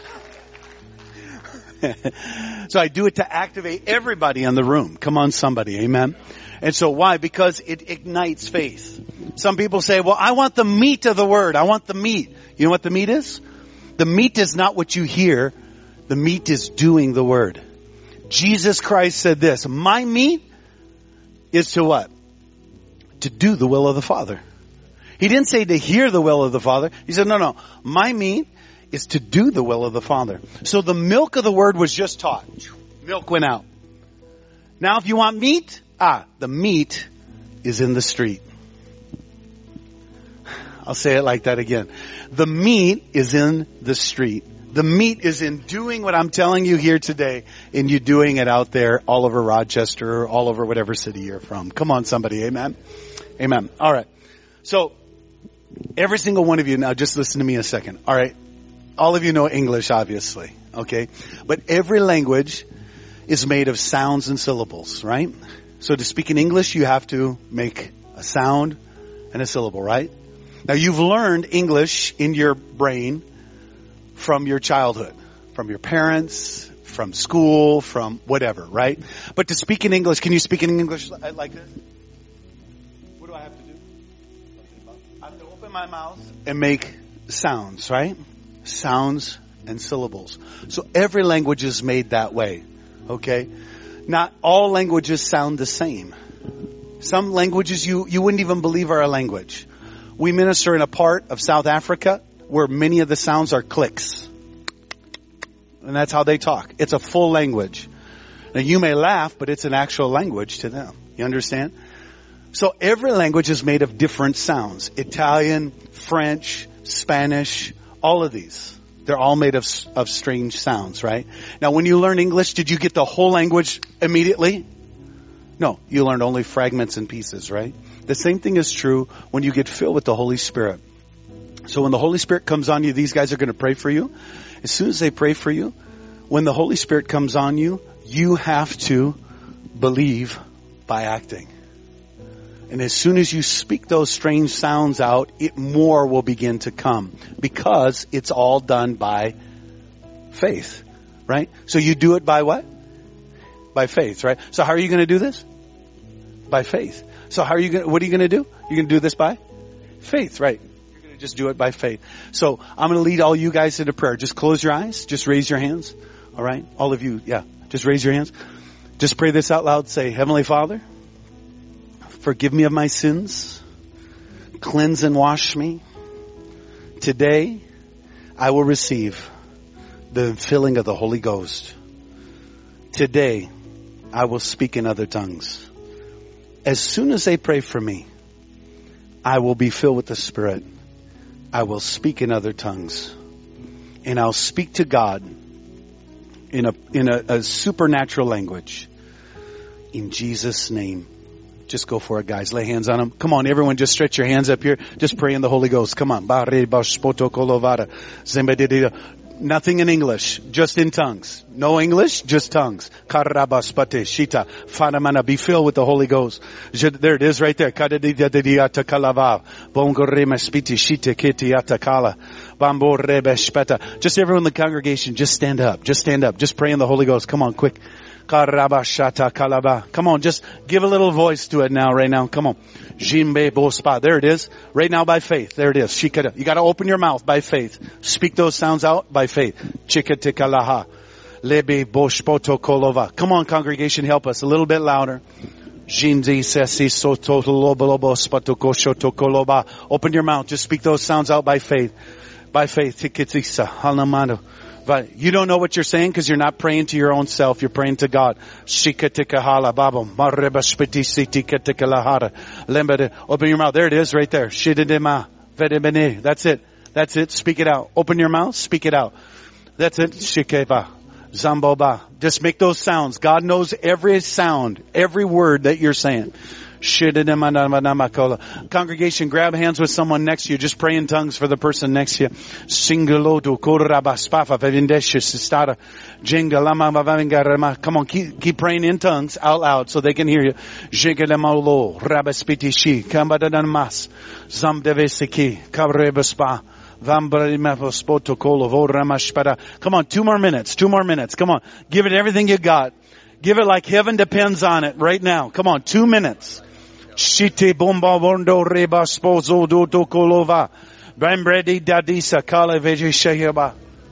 So I do it to activate everybody in the room. Come on, somebody. Amen. And so why? Because it ignites faith. Some people say, well, I want the meat of the word. I want the meat. You know what the meat is? The meat is not what you hear. The meat is doing the word. Jesus Christ said this, my meat is to what? To do the will of the Father. He didn't say to hear the will of the Father. He said, no, no, my meat is to do the will of the Father. So the milk of the word was just taught. Milk went out. Now if you want meat, ah, the meat is in the street. I'll say it like that again. The meat is in the street. The meat is in doing what I'm telling you here today, and you doing it out there all over Rochester or all over whatever city you're from. Come on, somebody. Amen. Amen. All right. So every single one of you, now just listen to me a second. All right. All of you know English, obviously, okay? But every language is made of sounds and syllables, right? So to speak in English, you have to make a sound and a syllable, right? Now, you've learned English in your brain from your childhood, from your parents, from school, from whatever, right? But to speak in English, can you speak in English like this? What do I have to do? I have to open my mouth and make sounds, right? Sounds and syllables. So every language is made that way. Okay? Not all languages sound the same. Some languages you, you wouldn't even believe are a language. We minister in a part of South Africa where many of the sounds are clicks. And that's how they talk. It's a full language. Now you may laugh, but it's an actual language to them. You understand? So every language is made of different sounds. Italian, French, Spanish, all of these. They're all made of of strange sounds, right? Now, when you learn English, did you get the whole language immediately? No, you learned only fragments and pieces, right? The same thing is true when you get filled with the Holy Spirit. So when the Holy Spirit comes on you, these guys are going to pray for you. As soon as they pray for you, when the Holy Spirit comes on you, you have to believe by acting. And as soon as you speak those strange sounds out, it more will begin to come because it's all done by faith, right? So you do it by what? By faith, right? So how are you going to do this? By faith. So how are you going to, what are you going to do? You're going to do this by faith, right? You're going to just do it by faith. So I'm going to lead all you guys into prayer. Just close your eyes. Just raise your hands. All right? All of you, yeah. Just raise your hands. Just pray this out loud. Say, Heavenly Father, forgive me of my sins. Cleanse and wash me. Today, I will receive the filling of the Holy Ghost. Today, I will speak in other tongues. As soon as they pray for me, I will be filled with the Spirit. I will speak in other tongues. And I'll speak to God in a in a, a supernatural language. In Jesus' name. Just go for it, guys. Lay hands on them. Come on, everyone, just stretch your hands up here. Just pray in the Holy Ghost. Come on. Nothing in English, just in tongues. No English, just tongues. Be filled with the Holy Ghost. There it is right there. Just everyone in the congregation, just stand up. Just stand up. Just pray in the Holy Ghost. Come on, quick. Come on, just give a little voice to it now, right now. Come on. There it is. Right now by faith. There it is. You got to open your mouth by faith. Speak those sounds out by faith. Come on, congregation, help us a little bit louder. Open your mouth. Just speak those sounds out by faith. By faith. But you don't know what you're saying because you're not praying to your own self. You're praying to God. Open your mouth. There it is right there. That's it. That's it. Speak it out. Open your mouth. Speak it out. That's it. Shikeva. Zamboba. Just make those sounds. God knows every sound, every word that you're saying. Congregation, grab hands with someone next to you. Just pray in tongues for the person next to you. Come on, keep, keep praying in tongues out loud so they can hear you. Come on, two more minutes, two more minutes. Come on, give it everything you got. Give it like heaven depends on it right now. Come on, two minutes. Shite bomba bondo reba spozo do do kolova. Bambredi dadisa kala veje sheheba.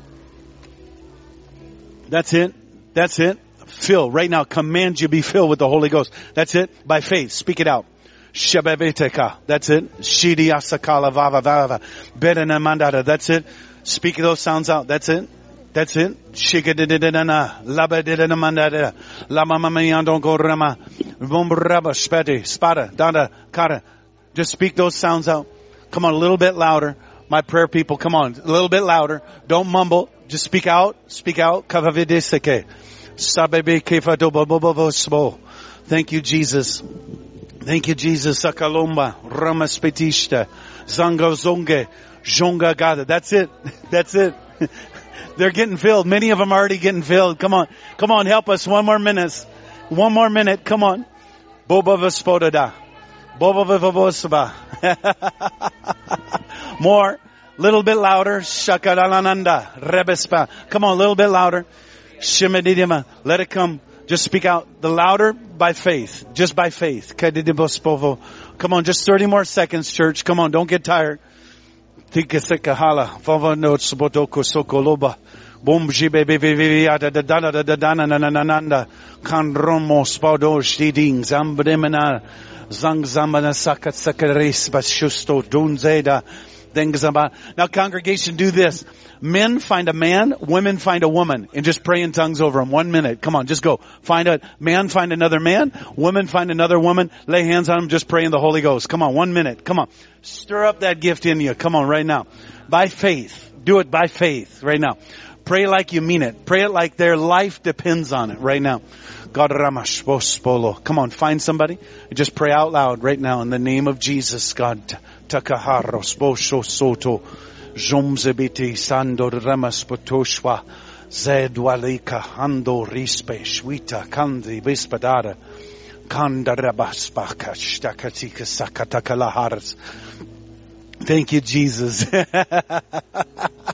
That's it. That's it. Fill right now. Command you be filled with the Holy Ghost. That's it. By faith. Speak it out. Shebeveteka. That's it. Shidi asakala vava vava. Bedana mandata. That's it. Speak those sounds out. That's it. That's it. Shikadididana. Labadidana mandata. Lama mamayandon gorama. Bombraba spete. Spada. Danda. Kata. Just speak those sounds out. Come on, a little bit louder. My prayer people, come on. A little bit louder. Don't mumble. Just speak out. Speak out. Kavavidiseke. Sabebe kefatobobobosbo. Thank you, Jesus. Thank you, Jesus. Sakalomba. Ramaspetishta. Zango zonge. Jonga gada. That's it. That's it. They're getting filled. Many of them are already getting filled. Come on. Come on. Help us. One more minute. One more minute. Come on. Boba vaspodada. Boba vavosba. More. Little bit louder. Shakalananda. Rebespa. Come on. A little bit louder. Shimedidima. Let it come. Just speak out. The louder by faith. Just by faith. Come on. Just thirty more seconds, church. Come on. Don't get tired. Tikasekahala. Vava notes botoko sokoloba. Bom jibe bebe da da da da da da na na na na Kandromo spado shtiding zambdemena zang zamana sakat sakaris bashusto dunzeda. Now congregation, do this. Men find a man, women find a woman, and just pray in tongues over them. One minute. Come on, just go. Find a man, find another man, woman find another woman, lay hands on them, just pray in the Holy Ghost. Come on, one minute. Come on. Stir up that gift in you. Come on, right now. By faith. Do it by faith right now. Pray like you mean it. Pray it like their life depends on it right now. God Ramash Bospolo. Come on, find somebody. Just pray out loud right now in the name of Jesus. God Takaharos Bosho Soto Jomzebiti Sando Ramas Potoshwa Zedwalika Hando Rispe Shwita Kandi Bispadara Kanda Rabaspaka Shtakatika Sakatakalahars. Thank you, Jesus.